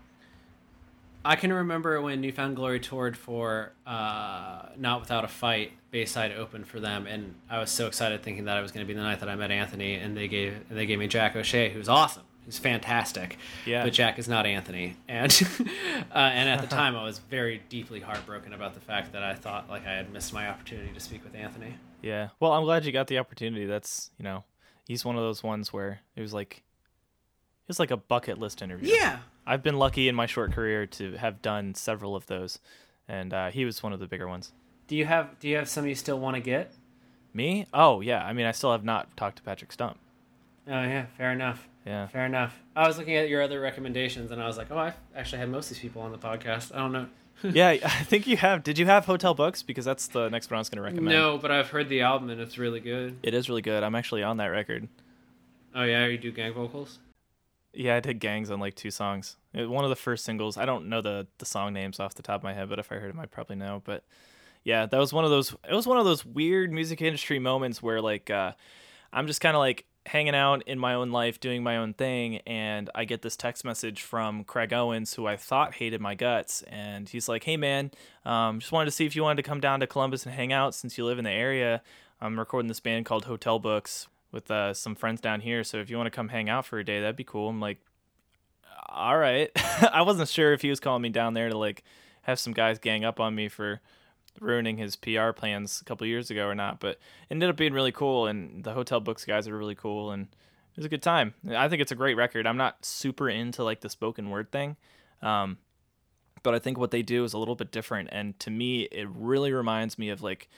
I can remember when New Found Glory toured for Not Without a Fight, Bayside opened for them, and I was so excited thinking that it was going to be the night that I met Anthony, and they gave me Jack O'Shea, who's awesome. He's fantastic. Yeah. But Jack is not Anthony. And and at the time I was very deeply heartbroken about the fact that I thought like I had missed my opportunity to speak with Anthony. Yeah. Well, I'm glad you got the opportunity. That's, he's one of those ones where it was like a bucket list interview. Yeah. I've been lucky in my short career to have done several of those, and he was one of the bigger ones. Do you have some you still want to get? Me? Oh, yeah. I mean, I still have not talked to Patrick Stump. Oh, yeah. Fair enough. Yeah. Fair enough. I was looking at your other recommendations, and I was like, oh, I've actually had most of these people on the podcast. I don't know. Yeah, I think you have. Did you have Hotel Books? Because that's the next one I was going to recommend. No, but I've heard the album, and it's really good. It is really good. I'm actually on that record. Oh, yeah? You do gang vocals? Yeah, I did Gangs on like 2 songs. One of the first singles. I don't know the song names off the top of my head, but if I heard them, I probably know. But yeah, that was one of those. It was one of those weird music industry moments where like I'm just kind of like hanging out in my own life, doing my own thing, and I get this text message from Craig Owens, who I thought hated my guts, and he's like, "Hey man, just wanted to see if you wanted to come down to Columbus and hang out since you live in the area. I'm recording this band called Hotel Books with some friends down here, so if you want to come hang out for a day, that'd be cool." I'm like, all right. I wasn't sure if he was calling me down there to like have some guys gang up on me for ruining his PR plans a couple years ago or not, but it ended up being really cool, and the Hotel Books guys are really cool, and it was a good time. I think it's a great record. I'm not super into like the spoken word thing, but I think what they do is a little bit different, and to me it really reminds me of like,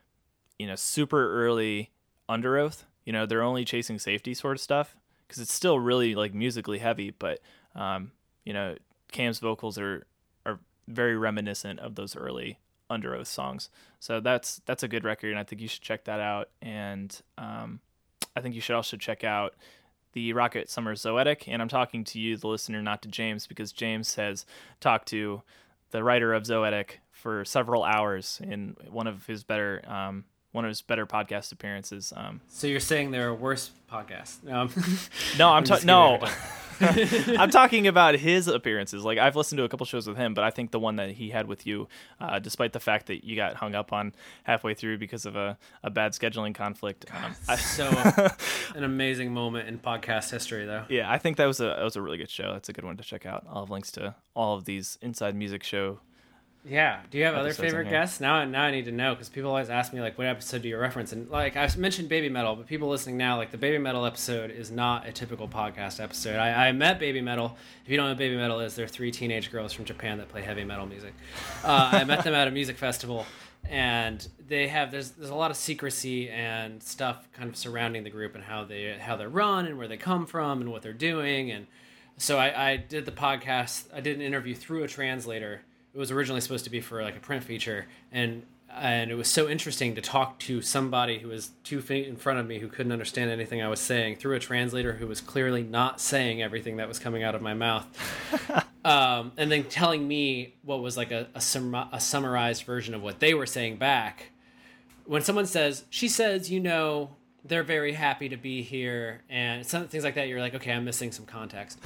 super early Under Oath. They're only chasing safety sort of stuff, because it's still really like musically heavy, but Cam's vocals are very reminiscent of those early Under Oath songs. So that's a good record, and I think you should check that out. And I think you should also check out the Rocket Summer Zoetic. And I'm talking to you, the listener, not to James, because James has talked to the writer of Zoetic for several hours in one of his better podcast appearances. So you're saying there are worse podcasts? No, I'm talking about his appearances. Like, I've listened to a couple shows with him, but I think the one that he had with you, despite the fact that you got hung up on halfway through because of a bad scheduling conflict. So an amazing moment in podcast history, though. Yeah, I think that was a really good show. That's a good one to check out. I'll have links to all of these Inside Music Show. Yeah. Do you have other favorite guests? Now I need to know, because people always ask me, like, what episode do you reference? And, like, I mentioned Baby Metal, but people listening now, like, the Baby Metal episode is not a typical podcast episode. I met Baby Metal. If you don't know what Baby Metal is, they're 3 teenage girls from Japan that play heavy metal music. I met them at a music festival, and there's a lot of secrecy and stuff kind of surrounding the group and how they're run and where they come from and what they're doing. And so I did the podcast. I did an interview through a translator. It was originally supposed to be for like a print feature, and it was so interesting to talk to somebody who was 2 feet in front of me who couldn't understand anything I was saying through a translator who was clearly not saying everything that was coming out of my mouth, and then telling me what was like a summarized version of what they were saying back. When someone says, she says, they're very happy to be here, and some things like that, you're like, okay, I'm missing some context.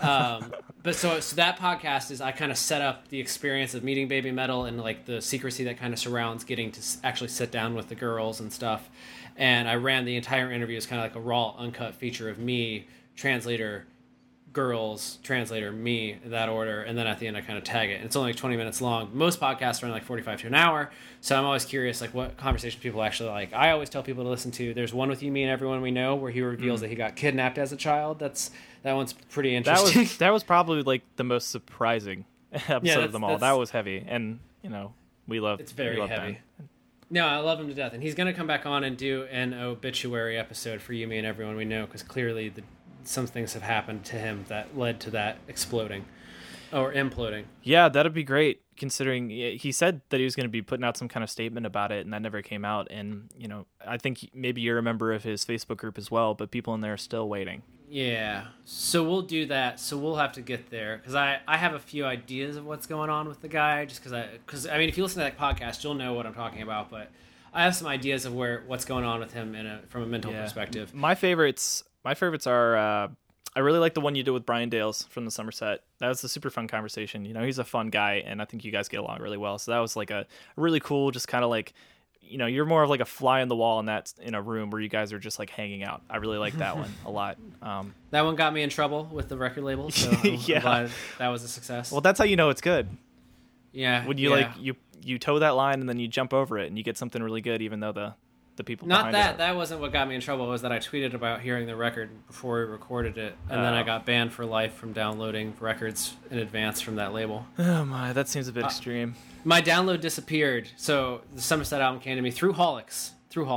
But so that podcast is, I kind of set up the experience of meeting Baby Metal and like the secrecy that kind of surrounds getting to actually sit down with the girls and stuff. And I ran the entire interview as kind of like a raw, uncut feature of me, translator, girls, translator, me, in that order, and then at the end I kind of tag it. And it's only like 20 minutes long. Most podcasts run like 45 to an hour, so I'm always curious like what conversation people actually like. I always tell people to listen to, there's one with you, me, and everyone we know, where he reveals that he got kidnapped as a child. That one's pretty interesting. That was probably like the most surprising episode of them all. That was heavy, and we love it's very heavy. Ben. No, I love him to death, and he's going to come back on and do an obituary episode for you, me, and everyone we know, because clearly some things have happened to him that led to that exploding or imploding. Yeah, that'd be great, considering he said that he was going to be putting out some kind of statement about it, and that never came out. And, I think maybe you're a member of his Facebook group as well, but people in there are still waiting. Yeah, so we'll do that. So we'll have to get there, because I have a few ideas of what's going on with the guy, just because if you listen to that podcast, you'll know what I'm talking about, but I have some ideas of what's going on with him from a mental perspective. My favorites are, I really like the one you did with Brian Dales from the Somerset. That was a super fun conversation. He's a fun guy, and I think you guys get along really well. So that was like a really cool, just kind of like, you're more of like a fly on the wall in a room where you guys are just like hanging out. I really like that one a lot. That one got me in trouble with the record label, so I'm glad that was a success. Well, that's how you know it's good. Yeah. When you you toe that line and then you jump over it and you get something really good, even though the people not that wasn't what got me in trouble. It was that I tweeted about hearing the record before we recorded it, and then I got banned for life from downloading records in advance from that label. Oh my, that seems a bit extreme. My download disappeared, so the Somerset album came to me through Holics,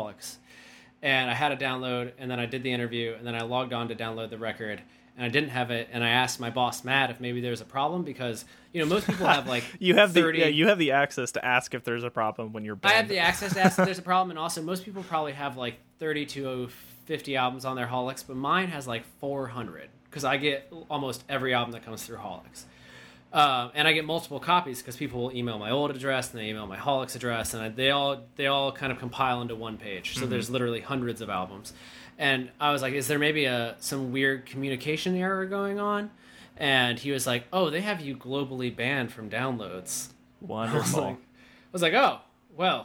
and I had a download, and then I did the interview, and then I logged on to download the record, and I didn't have it, and I asked my boss Matt if maybe there's a problem, because most people have like you have the access to ask if there's a problem when you're banned. I have the access to ask if there's a problem, and also most people probably have like 30 to 50 albums on their Holics, but mine has like 400 because I get almost every album that comes through Holics. And I get multiple copies because people will email my old address and they email my Holics address, and they all kind of compile into one page. So there's literally hundreds of albums. And I was like, is there maybe some weird communication error going on? And he was like, oh, they have you globally banned from downloads. Wonderful. I was like, oh, well,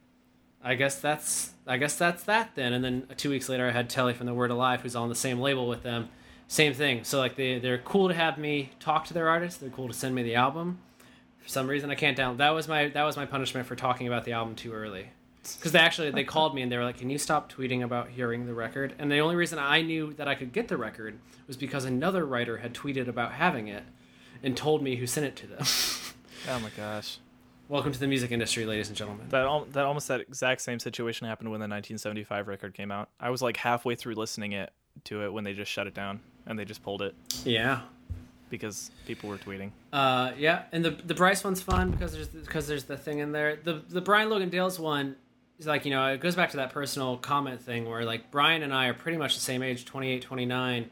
I guess that's that then. And then 2 weeks later, I had Telly from The Word Alive, who's on the same label with them. Same thing. So like they're cool to have me talk to their artists. They're cool to send me the album. For some reason, I can't download. That was my punishment for talking about the album too early. Because they called me and they were like, "Can you stop tweeting about hearing the record?" And the only reason I knew that I could get the record was because another writer had tweeted about having it, and told me who sent it to them. Oh my gosh! Welcome to the music industry, ladies and gentlemen. That exact same situation happened when the 1975 record came out. I was like halfway through listening to it when they just shut it down and they just pulled it. Yeah. Because people were tweeting. Yeah, and the Bryce one's fun because there's the thing in there. The Brian Logan Dales one is like, it goes back to that personal comment thing where like Brian and I are pretty much the same age, 28, 29,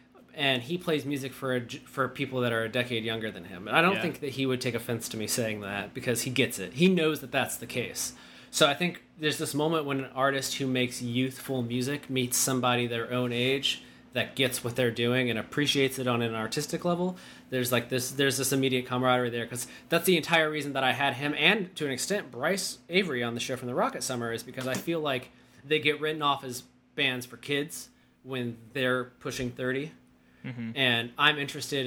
and he plays music for people that are a decade younger than him. And I don't think that he would take offense to me saying that because he gets it. He knows that that's the case. So I think there's this moment when an artist who makes youthful music meets somebody their own age that gets what they're doing and appreciates it on an artistic level. There's this immediate camaraderie there, because that's the entire reason that I had him and, to an extent, Bryce Avery on the show from the Rocket Summer, is because I feel like they get written off as bands for kids when they're pushing 30. Mm-hmm. And I'm interested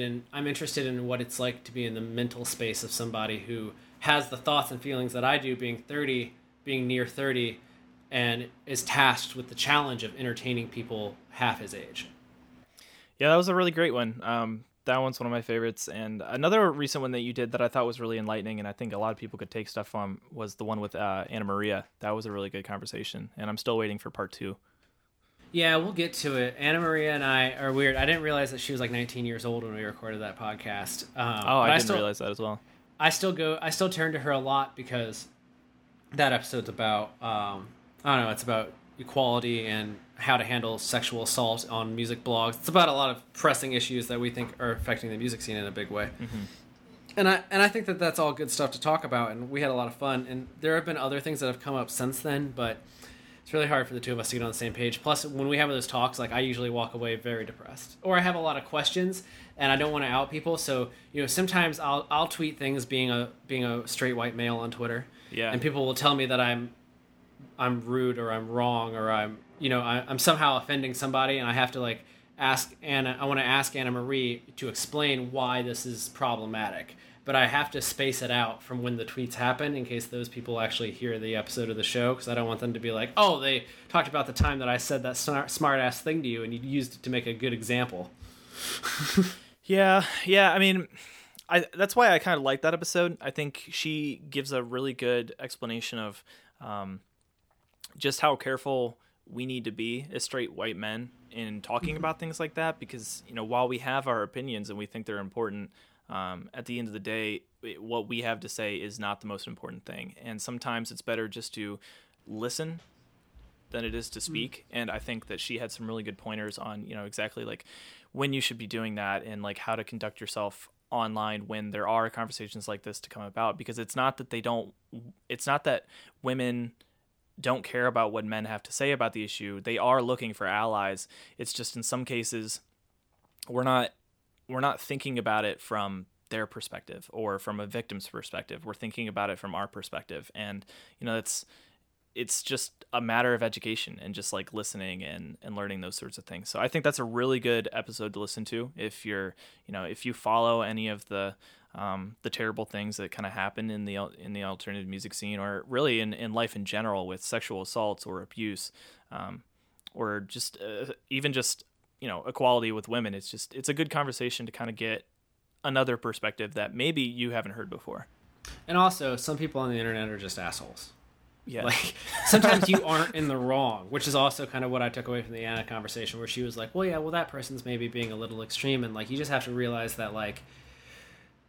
in what it's like to be in the mental space of somebody who has the thoughts and feelings that I do, being near 30, and is tasked with the challenge of entertaining people half his age. Yeah, that was a really great one. That one's one of my favorites. And another recent one that you did that I thought was really enlightening, and I think a lot of people could take stuff from, was the one with Anna Maria. That was a really good conversation, and I'm still waiting for part 2. Yeah, we'll get to it. Anna Maria and I are weird. I didn't realize that she was like 19 years old when we recorded that podcast. I didn't realize that as well. I still turn to her a lot because that episode's about, it's about equality and how to handle sexual assault on music blogs. It's about a lot of pressing issues that we think are affecting the music scene in a big way. Mm-hmm. And I think that that's all good stuff to talk about, and we had a lot of fun. And there have been other things that have come up since then, but it's really hard for the two of us to get on the same page. Plus, when we have those talks, like, I usually walk away very depressed, or I have a lot of questions and I don't want to out people. So, sometimes I'll tweet things being a straight white male on Twitter. Yeah. And people will tell me that I'm rude or I'm wrong or I'm somehow offending somebody, and I have to I want to ask Anna Marie to explain why this is problematic. But I have to space it out from when the tweets happen in case those people actually hear the episode of the show, because I don't want them to be like, oh, they talked about the time that I said that smart-ass thing to you and you used it to make a good example. Yeah. I mean, that's why I kind of like that episode. I think she gives a really good explanation of just how careful we need to be as straight white men in talking about things like that, because, while we have our opinions and we think they're important, at the end of the day, what we have to say is not the most important thing. And sometimes it's better just to listen than it is to speak. And I think that she had some really good pointers on, exactly like when you should be doing that and like how to conduct yourself online when there are conversations like this to come about, because it's not that women don't care about what men have to say about the issue. They are looking for allies. It's just in some cases we're not thinking about it from their perspective or from a victim's perspective. We're thinking about it from our perspective. And, it's just a matter of education and just like listening and learning those sorts of things. So I think that's a really good episode to listen to if if you follow any of the terrible things that kind of happen in the alternative music scene, or really in life in general, with sexual assaults or abuse, or just even just equality with women. It's a good conversation to kind of get another perspective that maybe you haven't heard before. And also, some people on the internet are just assholes. Yeah. Like, sometimes you aren't in the wrong, which is also kind of what I took away from the Anna conversation, where she was like, well, that person's maybe being a little extreme, and like, you just have to realize that, like,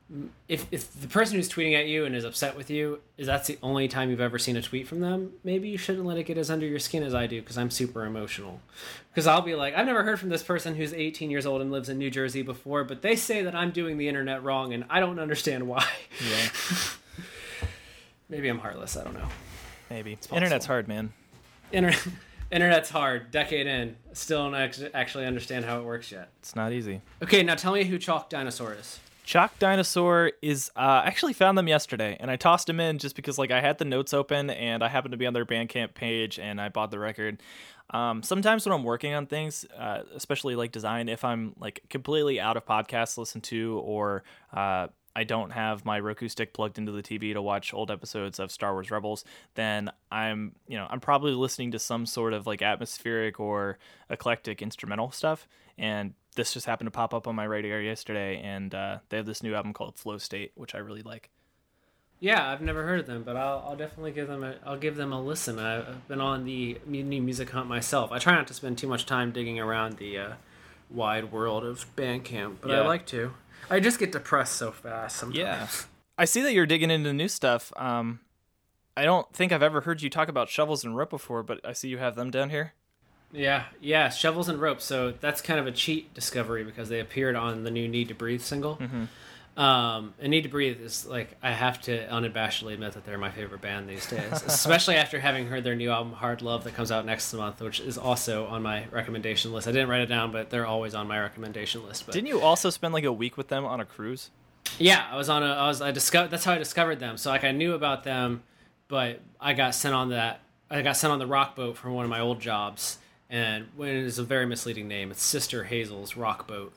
if the person who's tweeting at you and is upset with you is that's the only time you've ever seen a tweet from them, maybe you shouldn't let it get as under your skin as I do, because I'm super emotional. Because I'll be like, I've never heard from this person who's 18 years old and lives in New Jersey before, but they say that I'm doing the internet wrong and I don't understand why. Yeah. Maybe I'm heartless. I don't know. Maybe. Internet's hard, man. Internet's hard. Decade in. Still don't actually understand how it works yet. It's not easy. Okay, now tell me who Chalk Dinosaur is. Chalk Dinosaur is I actually found them yesterday, and I tossed them in just because I had the notes open and I happened to be on their Bandcamp page and I bought the record. Sometimes when I'm working on things, especially design, if I'm completely out of podcasts to listen to, or I don't have my Roku stick plugged into the TV to watch old episodes of Star Wars Rebels, then I'm probably listening to some sort of atmospheric or eclectic instrumental stuff, and this just happened to pop up on my radar yesterday, and they have this new album called Flow State, which I really like. Yeah, I've never heard of them, but I'll definitely give them a listen. I've been on the new music hunt myself. I try not to spend too much time digging around the wide world of Bandcamp, but yeah. I like to. I just get depressed so fast sometimes. Yeah. I see that you're digging into new stuff. I don't think I've ever heard you talk about Shovels and Rope before, but I see you have them down here. Yeah, Shovels and Rope. So that's kind of a cheat discovery because they appeared on the new Need to Breathe single. Mm-hmm. And Need to Breathe is I have to unabashedly admit that they're my favorite band these days, especially after having heard their new album Hard Love that comes out next month, which is also on my recommendation list. I didn't write it down, but they're always on my recommendation list. But didn't you also spend a week with them on a cruise? Yeah, I discovered that's how I discovered them. So I knew about them, but I got sent on the rock boat from one of my old jobs, and it is a very misleading name. It's Sister Hazel's Rock Boat.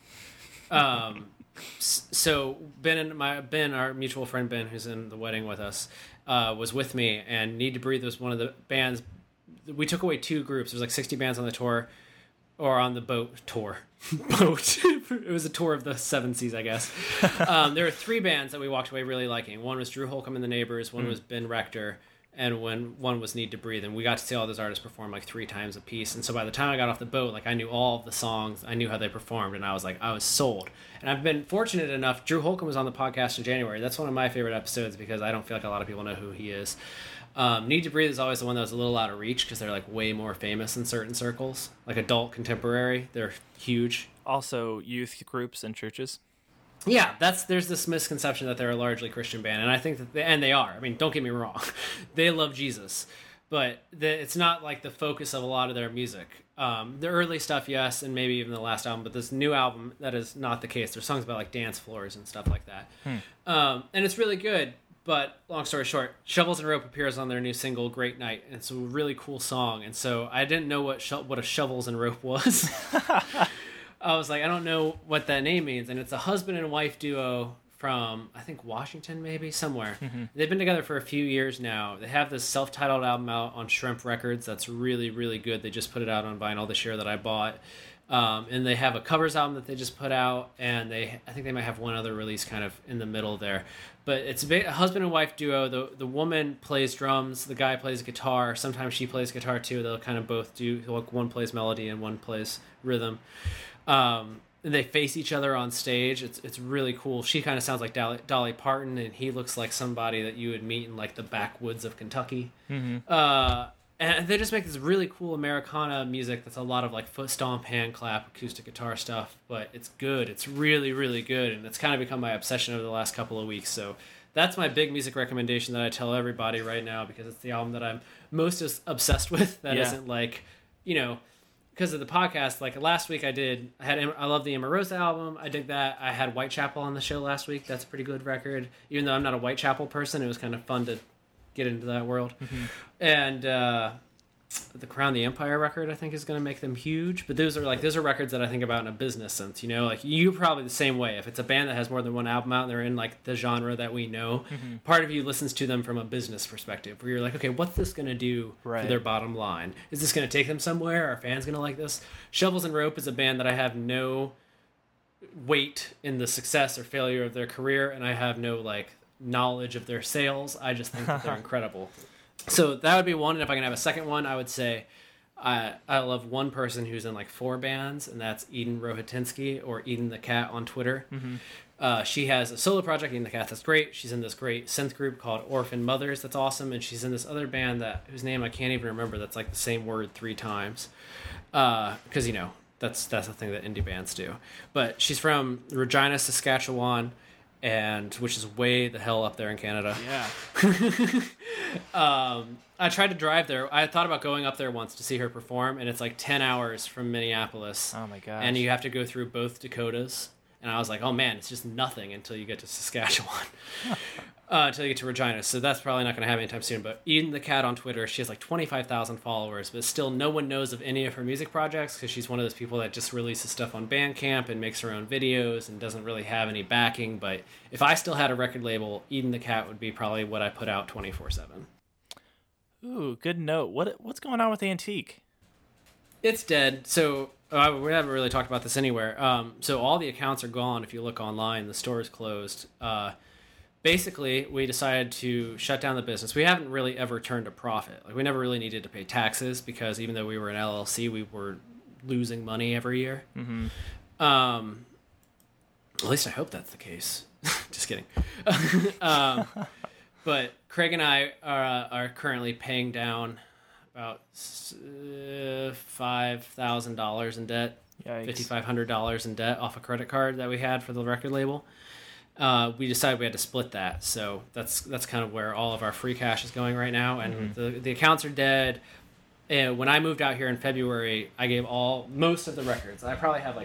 So Ben, our mutual friend Ben, who's in the wedding with us, was with me, and Need to Breathe was one of the bands. We took away two groups. There's 60 bands on the tour, or on the boat. It was a tour of the 7 seas, I guess. There were 3 bands that we walked away really liking. One was Drew Holcomb and the Neighbors, one was Ben Rector, and one was Need to Breathe. And we got to see all those artists perform 3 times a piece. And so by the time I got off the boat, I knew all of the songs, I knew how they performed, and I was sold. And I've been fortunate enough. Drew Holcomb was on the podcast in January. That's one of my favorite episodes because I don't feel like a lot of people know who he is. Need to Breathe is always the one that was a little out of reach because they're way more famous in certain circles, adult contemporary. They're huge. Also, youth groups and churches. Yeah, there's this misconception that they're a largely Christian band, and I think that and they are. I mean, don't get me wrong, they love Jesus, but it's not the focus of a lot of their music. The early stuff, yes, and maybe even the last album, but this new album, that is not the case. There's songs about dance floors and stuff like that, and it's really good. But long story short, Shovels and Rope appears on their new single "Great Night," and it's a really cool song. And so I didn't know what a Shovels and Rope was. I was I don't know what that name means, and it's a husband and wife duo from, I think, Washington, maybe, somewhere. Mm-hmm. They've been together for a few years now. They have this self-titled album out on Shrimp Records that's really, really good. They just put it out on vinyl this year that I bought. And they have a covers album that they just put out, and I think they might have one other release kind of in the middle there. But it's a husband and wife duo. The woman plays drums, the guy plays guitar. Sometimes she plays guitar too. They'll kind of both do, one plays melody and one plays rhythm. And they face each other on stage. It's really cool. She kind of sounds like Dolly Parton, and he looks like somebody that you would meet in the backwoods of Kentucky. Mm-hmm. And they just make this really cool Americana music that's a lot of foot stomp, hand clap, acoustic guitar stuff, but it's good. It's really, really good, and it's kind of become my obsession over the last couple of weeks. So that's my big music recommendation that I tell everybody right now because it's the album that I'm most obsessed with. That isn't because of the podcast. Last week I love the Emma Rosa album. I dig that. I had Whitechapel on the show last week. That's a pretty good record. Even though I'm not a Whitechapel person, it was kind of fun to get into that world. Mm-hmm. And the Crown the Empire record, I think, is going to make them huge. But those are records that I think about in a business sense. You're probably the same way. If it's a band that has more than one album out and they're in the genre that we know, mm-hmm. part of you listens to them from a business perspective, where you're okay, what's this going to do for their bottom line? Is this going to take them somewhere? Are fans going to like this? Shovels and Rope is a band that I have no weight in the success or failure of their career, and I have no knowledge of their sales. I just think that they're incredible. So that would be one, and if I can have a second one, I would say I love one person who's in 4 bands, and that's Eden Rohatinsky, or Eden the Cat on Twitter. Mm-hmm. She has a solo project in the cat that's great. She's in this great synth group called Orphan Mothers that's awesome, and she's in this other band whose name I can't even remember. That's like the same word 3 times, because that's the thing that indie bands do. But she's from Regina, Saskatchewan, and which is way the hell up there in Canada. Yeah. I tried to drive there. I thought about going up there once to see her perform, and it's like 10 hours from Minneapolis. Oh my gosh. And you have to go through both Dakotas. And I was like, oh man, it's just nothing until you get to Saskatchewan. Until you get to Regina. So that's probably not going to happen anytime soon. But Eden the Cat on Twitter, she has like 25,000 followers, but still no one knows of any of her music projects because she's one of those people that just releases stuff on Bandcamp and makes her own videos and doesn't really have any backing. But if I still had a record label, Eden the Cat would be probably what I put out 24/7. Ooh, good note. What's going on with Antique? It's dead. So we haven't really talked about this anywhere. So all the accounts are gone. If you look online, the store is closed. Basically, we decided to shut down the business. We haven't really ever turned a profit. Like we never really needed to pay taxes because even though we were an LLC, we were losing money every year. Mm-hmm. At least I hope that's the case. Just kidding. But Craig and I are currently paying down about $5,000 in debt. Yikes. $5,500 in debt off a credit card that we had for the record label. We decided we had to split that, so that's kind of where all of our free cash is going right now, and the accounts are dead. And when I moved out here in February, I gave most of the records. I probably have like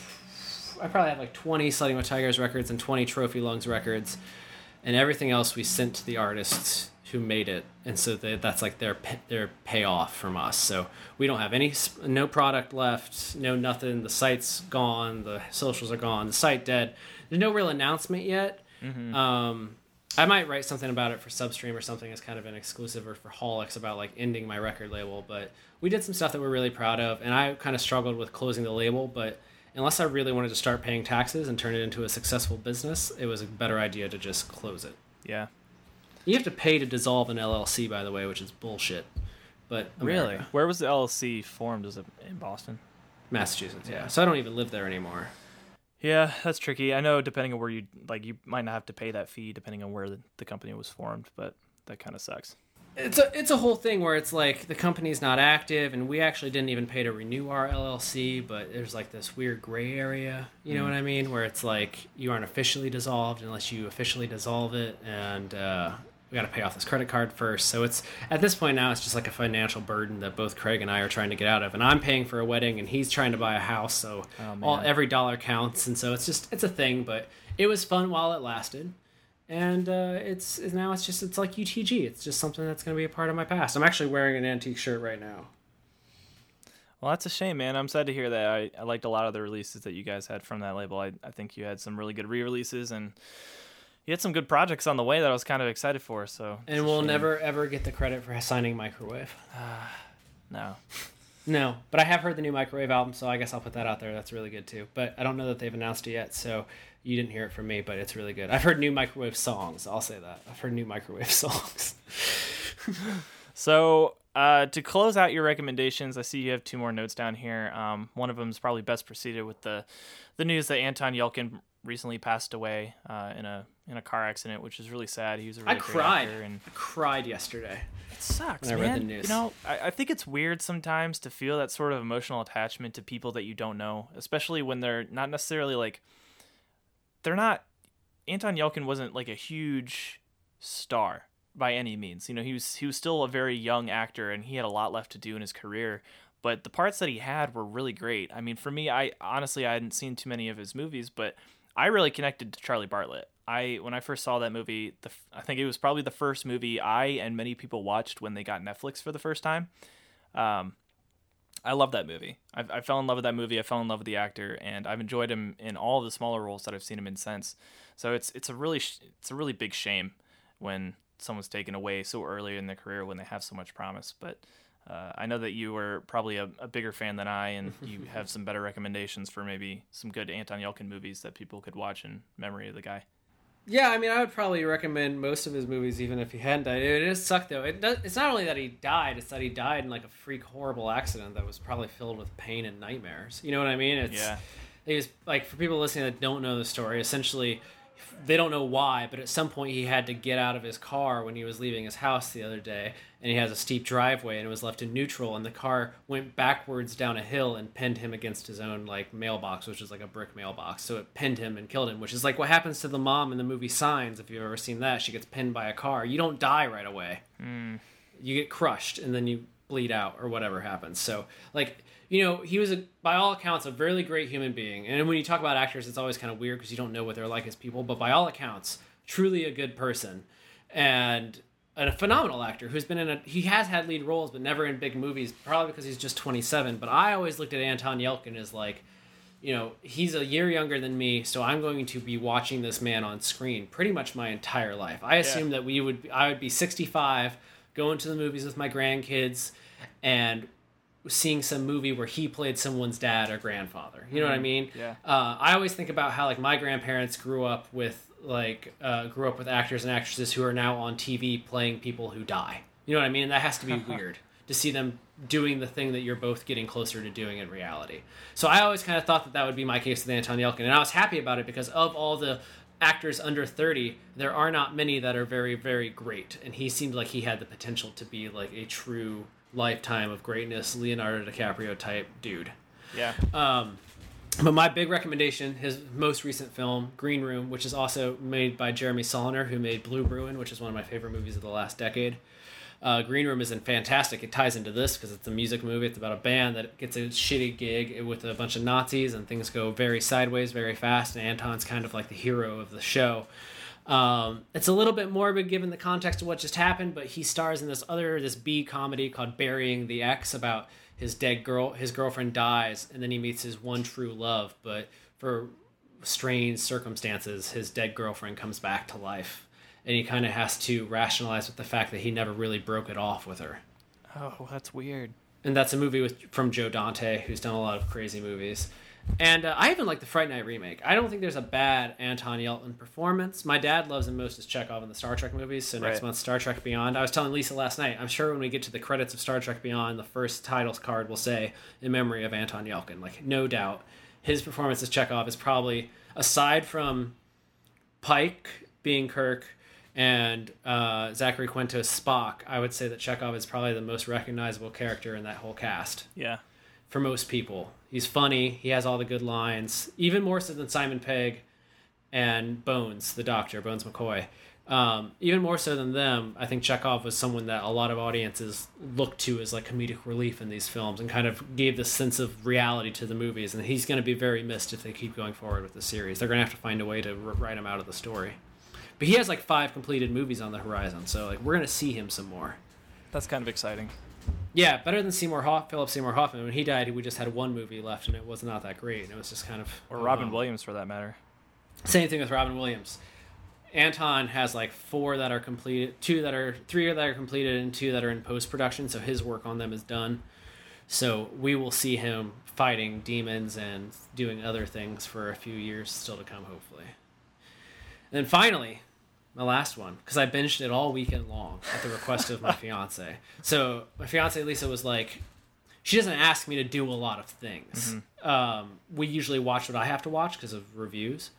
20 Sledding with Tigers records and 20 Trophy Lungs records, and everything else we sent to the artists who made it, and so that's like their payoff from us. So we don't have no product left, no nothing. The site's gone, the socials are gone, the site dead. There's no real announcement yet. Mm-hmm. I might write something about it for Substream or something as kind of an exclusive, or for Holics about like ending my record label. But we did some stuff that we're really proud of, and I kind of struggled with closing the label. But unless I really wanted to start paying taxes and turn it into a successful business, it was a better idea to just close it. Yeah. You have to pay to dissolve an LLC, by the way, which is bullshit. But America. Really, where was the LLC formed? Was it in Boston? Massachusetts, yeah. So I don't even live there anymore. Yeah, that's tricky. I know depending on where you might not have to pay that fee depending on where the company was formed, but that kind of sucks. It's a whole thing where it's like the company's not active, and we actually didn't even pay to renew our LLC, but there's like this weird gray area, you know what I mean, where it's like you aren't officially dissolved unless you officially dissolve it, and we got to pay off this credit card first. So it's at this point now it's just like a financial burden that both Craig and I are trying to get out of, and I'm paying for a wedding and he's trying to buy a house, so every dollar counts, and so it's a thing. But it was fun while it lasted, and it's like UTG. It's just something that's going to be a part of my past. I'm actually wearing an Antique shirt right now. Well, that's a shame, man. I'm sad to hear that. I liked a lot of the releases that you guys had from that label. I think you had some really good re-releases, and you had some good projects on the way that I was kind of excited for. So, and we'll never ever get the credit for signing Microwave. No, but I have heard the new Microwave album, so I guess I'll put that out there. That's really good too. But I don't know that they've announced it yet, so you didn't hear it from me. But it's really good. I've heard new Microwave songs. I'll say that. I've heard new Microwave songs. So to close out your recommendations, I see you have 2 more notes down here. One of them is probably best preceded with the news that Anton Yelchin recently passed away in a car accident, which is really sad. He was a really great actor. I cried yesterday. It sucks, when man. I read the news. You know, I think it's weird sometimes to feel that sort of emotional attachment to people that you don't know, especially when they're not necessarily like Anton Yelchin wasn't like a huge star by any means. You know, he was still a very young actor, and he had a lot left to do in his career. But the parts that he had were really great. I mean, for me, I hadn't seen too many of his movies, but I really connected to Charlie Bartlett. When I first saw that movie, I think it was probably the first movie I and many people watched when they got Netflix for the first time. I love that movie. I fell in love with that movie. I fell in love with the actor, and I've enjoyed him in all of the smaller roles that I've seen him in since. So it's a really big shame when someone's taken away so early in their career when they have so much promise. But I know that you were probably a bigger fan than I, and you have some better recommendations for maybe some good Anton Yelchin movies that people could watch in memory of the guy. Yeah, I mean, I would probably recommend most of his movies, even if he hadn't died. It does suck, though. It's not only that he died; it's that he died in like a freak horrible accident that was probably filled with pain and nightmares. You know what I mean? He was like, for people listening that don't know the story, essentially they don't know why, but at some point he had to get out of his car when he was leaving his house the other day, and he has a steep driveway and it was left in neutral, and the car went backwards down a hill and pinned him against his own like mailbox, which is like a brick mailbox. So it pinned him and killed him, which is like what happens to the mom in the movie Signs. If you've ever seen that, she gets pinned by a car. You don't die right away. You get crushed and then you bleed out or whatever happens. So like, you know, he was, by all accounts, a really great human being. And when you talk about actors, it's always kind of weird because you don't know what they're like as people. But by all accounts, truly a good person. And a phenomenal actor who's been he has had lead roles, but never in big movies, probably because he's just 27. But I always looked at Anton Yelchin as like, you know, he's a year younger than me, so I'm going to be watching this man on screen pretty much my entire life. I assume that I would be 65, going to the movies with my grandkids, and seeing some movie where he played someone's dad or grandfather. You know what I mean? Yeah. I always think about how like my grandparents grew up with actors and actresses who are now on TV playing people who die. You know what I mean? And that has to be weird to see them doing the thing that you're both getting closer to doing in reality. So I always kind of thought that would be my case with Anton Yelchin, and I was happy about it because of all the actors under 30, there are not many that are very, very great, and he seemed like he had the potential to be like a true lifetime of greatness, Leonardo DiCaprio type dude. Yeah. But my big recommendation, his most recent film, Green Room, which is also made by Jeremy Saulnier, who made Blue Ruin, which is one of my favorite movies of the last decade. Green Room is fantastic. It ties into this because it's a music movie. It's about a band that gets a shitty gig with a bunch of Nazis, and things go very sideways very fast, and Anton's kind of like the hero of the show. It's a little bit morbid given the context of what just happened, but he stars in this B comedy called Burying the Ex about his girlfriend dies, and then he meets his one true love, but for strange circumstances, his dead girlfriend comes back to life, and he kind of has to rationalize with the fact that he never really broke it off with her. Oh, that's weird. And that's a movie from Joe Dante, who's done a lot of crazy movies. And I even like the Fright Night remake. I don't think there's a bad Anton Yelchin performance. My dad loves him most as Chekhov in the Star Trek movies, so next month, Star Trek Beyond. I was telling Lisa last night, I'm sure when we get to the credits of Star Trek Beyond, the first titles card will say, in memory of Anton Yelchin. Like, no doubt. His performance as Chekhov is probably, aside from Pike being Kirk and Zachary Quinto's Spock, I would say that Chekhov is probably the most recognizable character in that whole cast. Yeah. For most people. He's funny. He has all the good lines. Even more so than Simon Pegg and Bones, the doctor, Bones McCoy. Even more so than them, I think Chekhov was someone that a lot of audiences looked to as like comedic relief in these films and kind of gave this sense of reality to the movies. And he's going to be very missed if they keep going forward with the series. They're going to have to find a way to write him out of the story. But he has like 5 completed movies on the horizon, so like we're going to see him some more. That's kind of exciting. Yeah, better than Philip Seymour Hoffman. When he died, we just had 1 movie left, and it was not that great. And it was just kind of... Or Robin Williams, for that matter. Same thing with Robin Williams. Anton has like 4 that are completed, 3 that are completed, and 2 that are in post-production, so his work on them is done. So we will see him fighting demons and doing other things for a few years still to come, hopefully. And then finally... my last one, because I binged it all weekend long at the request of my fiance. So my fiance Lisa was like, she doesn't ask me to do a lot of things. Mm-hmm. We usually watch what I have to watch because of reviews.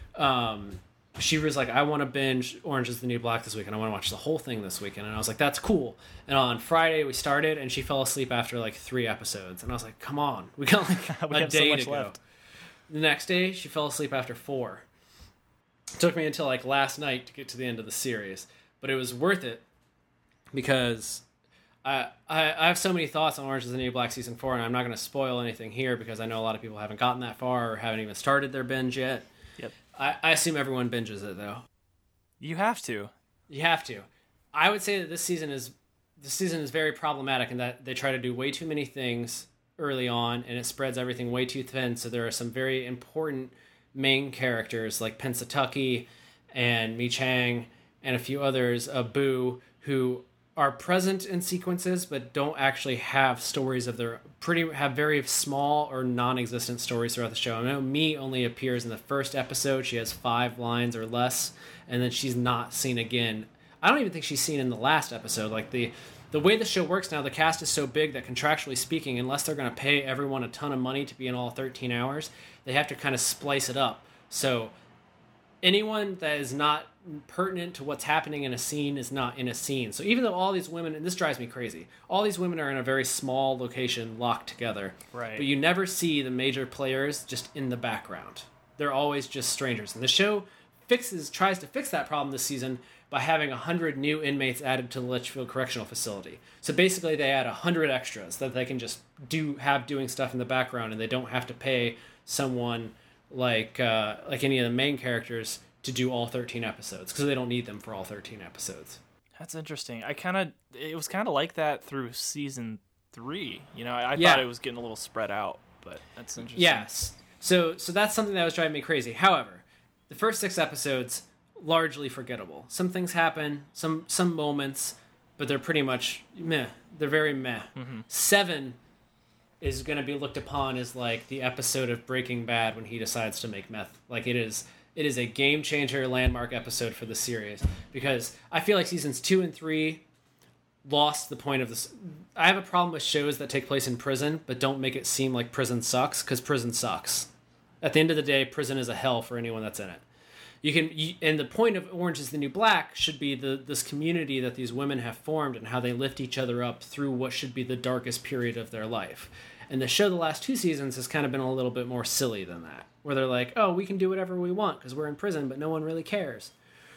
She was like, I want to binge Orange is the New Black this week, and I want to watch the whole thing this weekend. And I was like, that's cool. And on Friday we started, and she fell asleep after like 3 episodes. And I was like, come on, we got like a day to go. Left. The next day she fell asleep after 4. It took me until like last night to get to the end of the series, but it was worth it because I have so many thoughts on Orange is the New Black Season 4, and I'm not going to spoil anything here because I know a lot of people haven't gotten that far or haven't even started their binge yet. Yep. I assume everyone binges it, though. You have to. You have to. I would say that this season is very problematic in that they try to do way too many things early on, and it spreads everything way too thin, so there are some very important main characters like Pennsatucky and Mi Chang and a few others, Boo, who are present in sequences but don't actually have stories of their have very small or non-existent stories throughout the show. I know Mi only appears in the first episode. She has 5 lines or less, and then she's not seen again. I don't even think she's seen in the last episode. Like the the way the show works now, the cast is so big that contractually speaking, unless they're going to pay everyone a ton of money to be in all 13 hours, they have to kind of splice it up. So anyone that is not pertinent to what's happening in a scene is not in a scene. So even though all these women, and this drives me crazy, all these women are in a very small location locked together. Right. But you never see the major players just in the background. They're always just strangers. And the show tries to fix that problem this season by having 100 new inmates added to the Litchfield Correctional Facility. So basically they add 100 extras that they can just have doing stuff in the background, and they don't have to pay someone like any of the main characters to do all 13 episodes, because they don't need them for all 13 episodes. That's interesting. It was kind of like that through season 3. I thought it was getting a little spread out, but that's interesting. Yes. So that's something that was driving me crazy. However, the first 6 episodes, largely forgettable. Some things happen, some moments, but they're pretty much meh. They're very meh. Mm-hmm. 7 is going to be looked upon as like the episode of Breaking Bad when he decides to make meth. Like, it is a game changer, landmark episode for the series, because I feel like seasons 2 and 3 lost the point of this. I have a problem with shows that take place in prison but don't make it seem like prison sucks, because prison sucks. At the end of the day, prison is a hell for anyone that's in it. And the point of Orange is the New Black should be this community that these women have formed and how they lift each other up through what should be the darkest period of their life. And the show the last 2 seasons has kind of been a little bit more silly than that, where they're like, oh, we can do whatever we want because we're in prison, but no one really cares.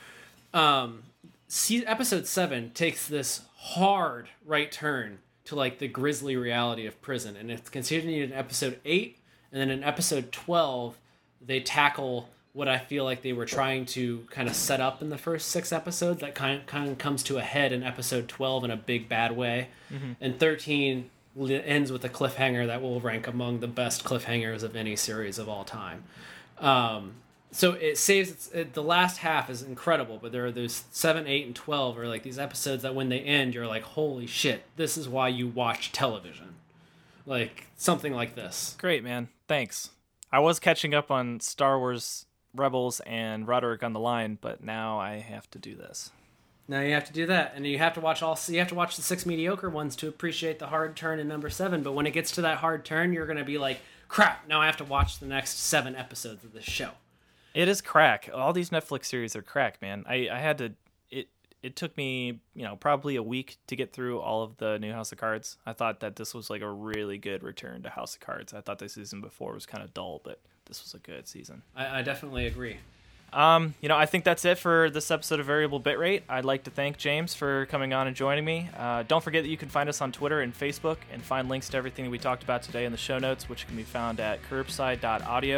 Episode 7 takes this hard right turn to like the grisly reality of prison, and it's continued in episode 8, and then in episode 12, they tackle what I feel like they were trying to kind of set up in the first 6 episodes that kind of comes to a head in episode 12 in a big bad way. Mm-hmm. And 13 ends with a cliffhanger that will rank among the best cliffhangers of any series of all time. So it saves the last half is incredible, but there are those 7, 8, and 12 are like these episodes that when they end, you're like, holy shit, this is why you watch television. Like something like this. Great, man. Thanks. I was catching up on Star Wars Rebels and Roderick on the Line, but now I have to do this. Now you have to do that, and you have to watch the 6 mediocre ones to appreciate the hard turn in number 7. But when it gets to that hard turn, you're going to be like, crap, now I have to watch the next 7 episodes of this show. It is crack. All these Netflix series are crack, man. I had to. It took me, probably a week to get through all of the new House of Cards. I thought that this was like a really good return to House of Cards. I thought the season before was kind of dull, but this was a good season. I definitely agree. I think that's it for this episode of Variable Bitrate. I'd like to thank James for coming on and joining me. Don't forget that you can find us on Twitter and Facebook and find links to everything that we talked about today in the show notes, which can be found at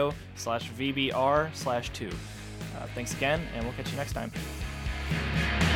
curbside.audio/VBR/2. Thanks again, and we'll catch you next time.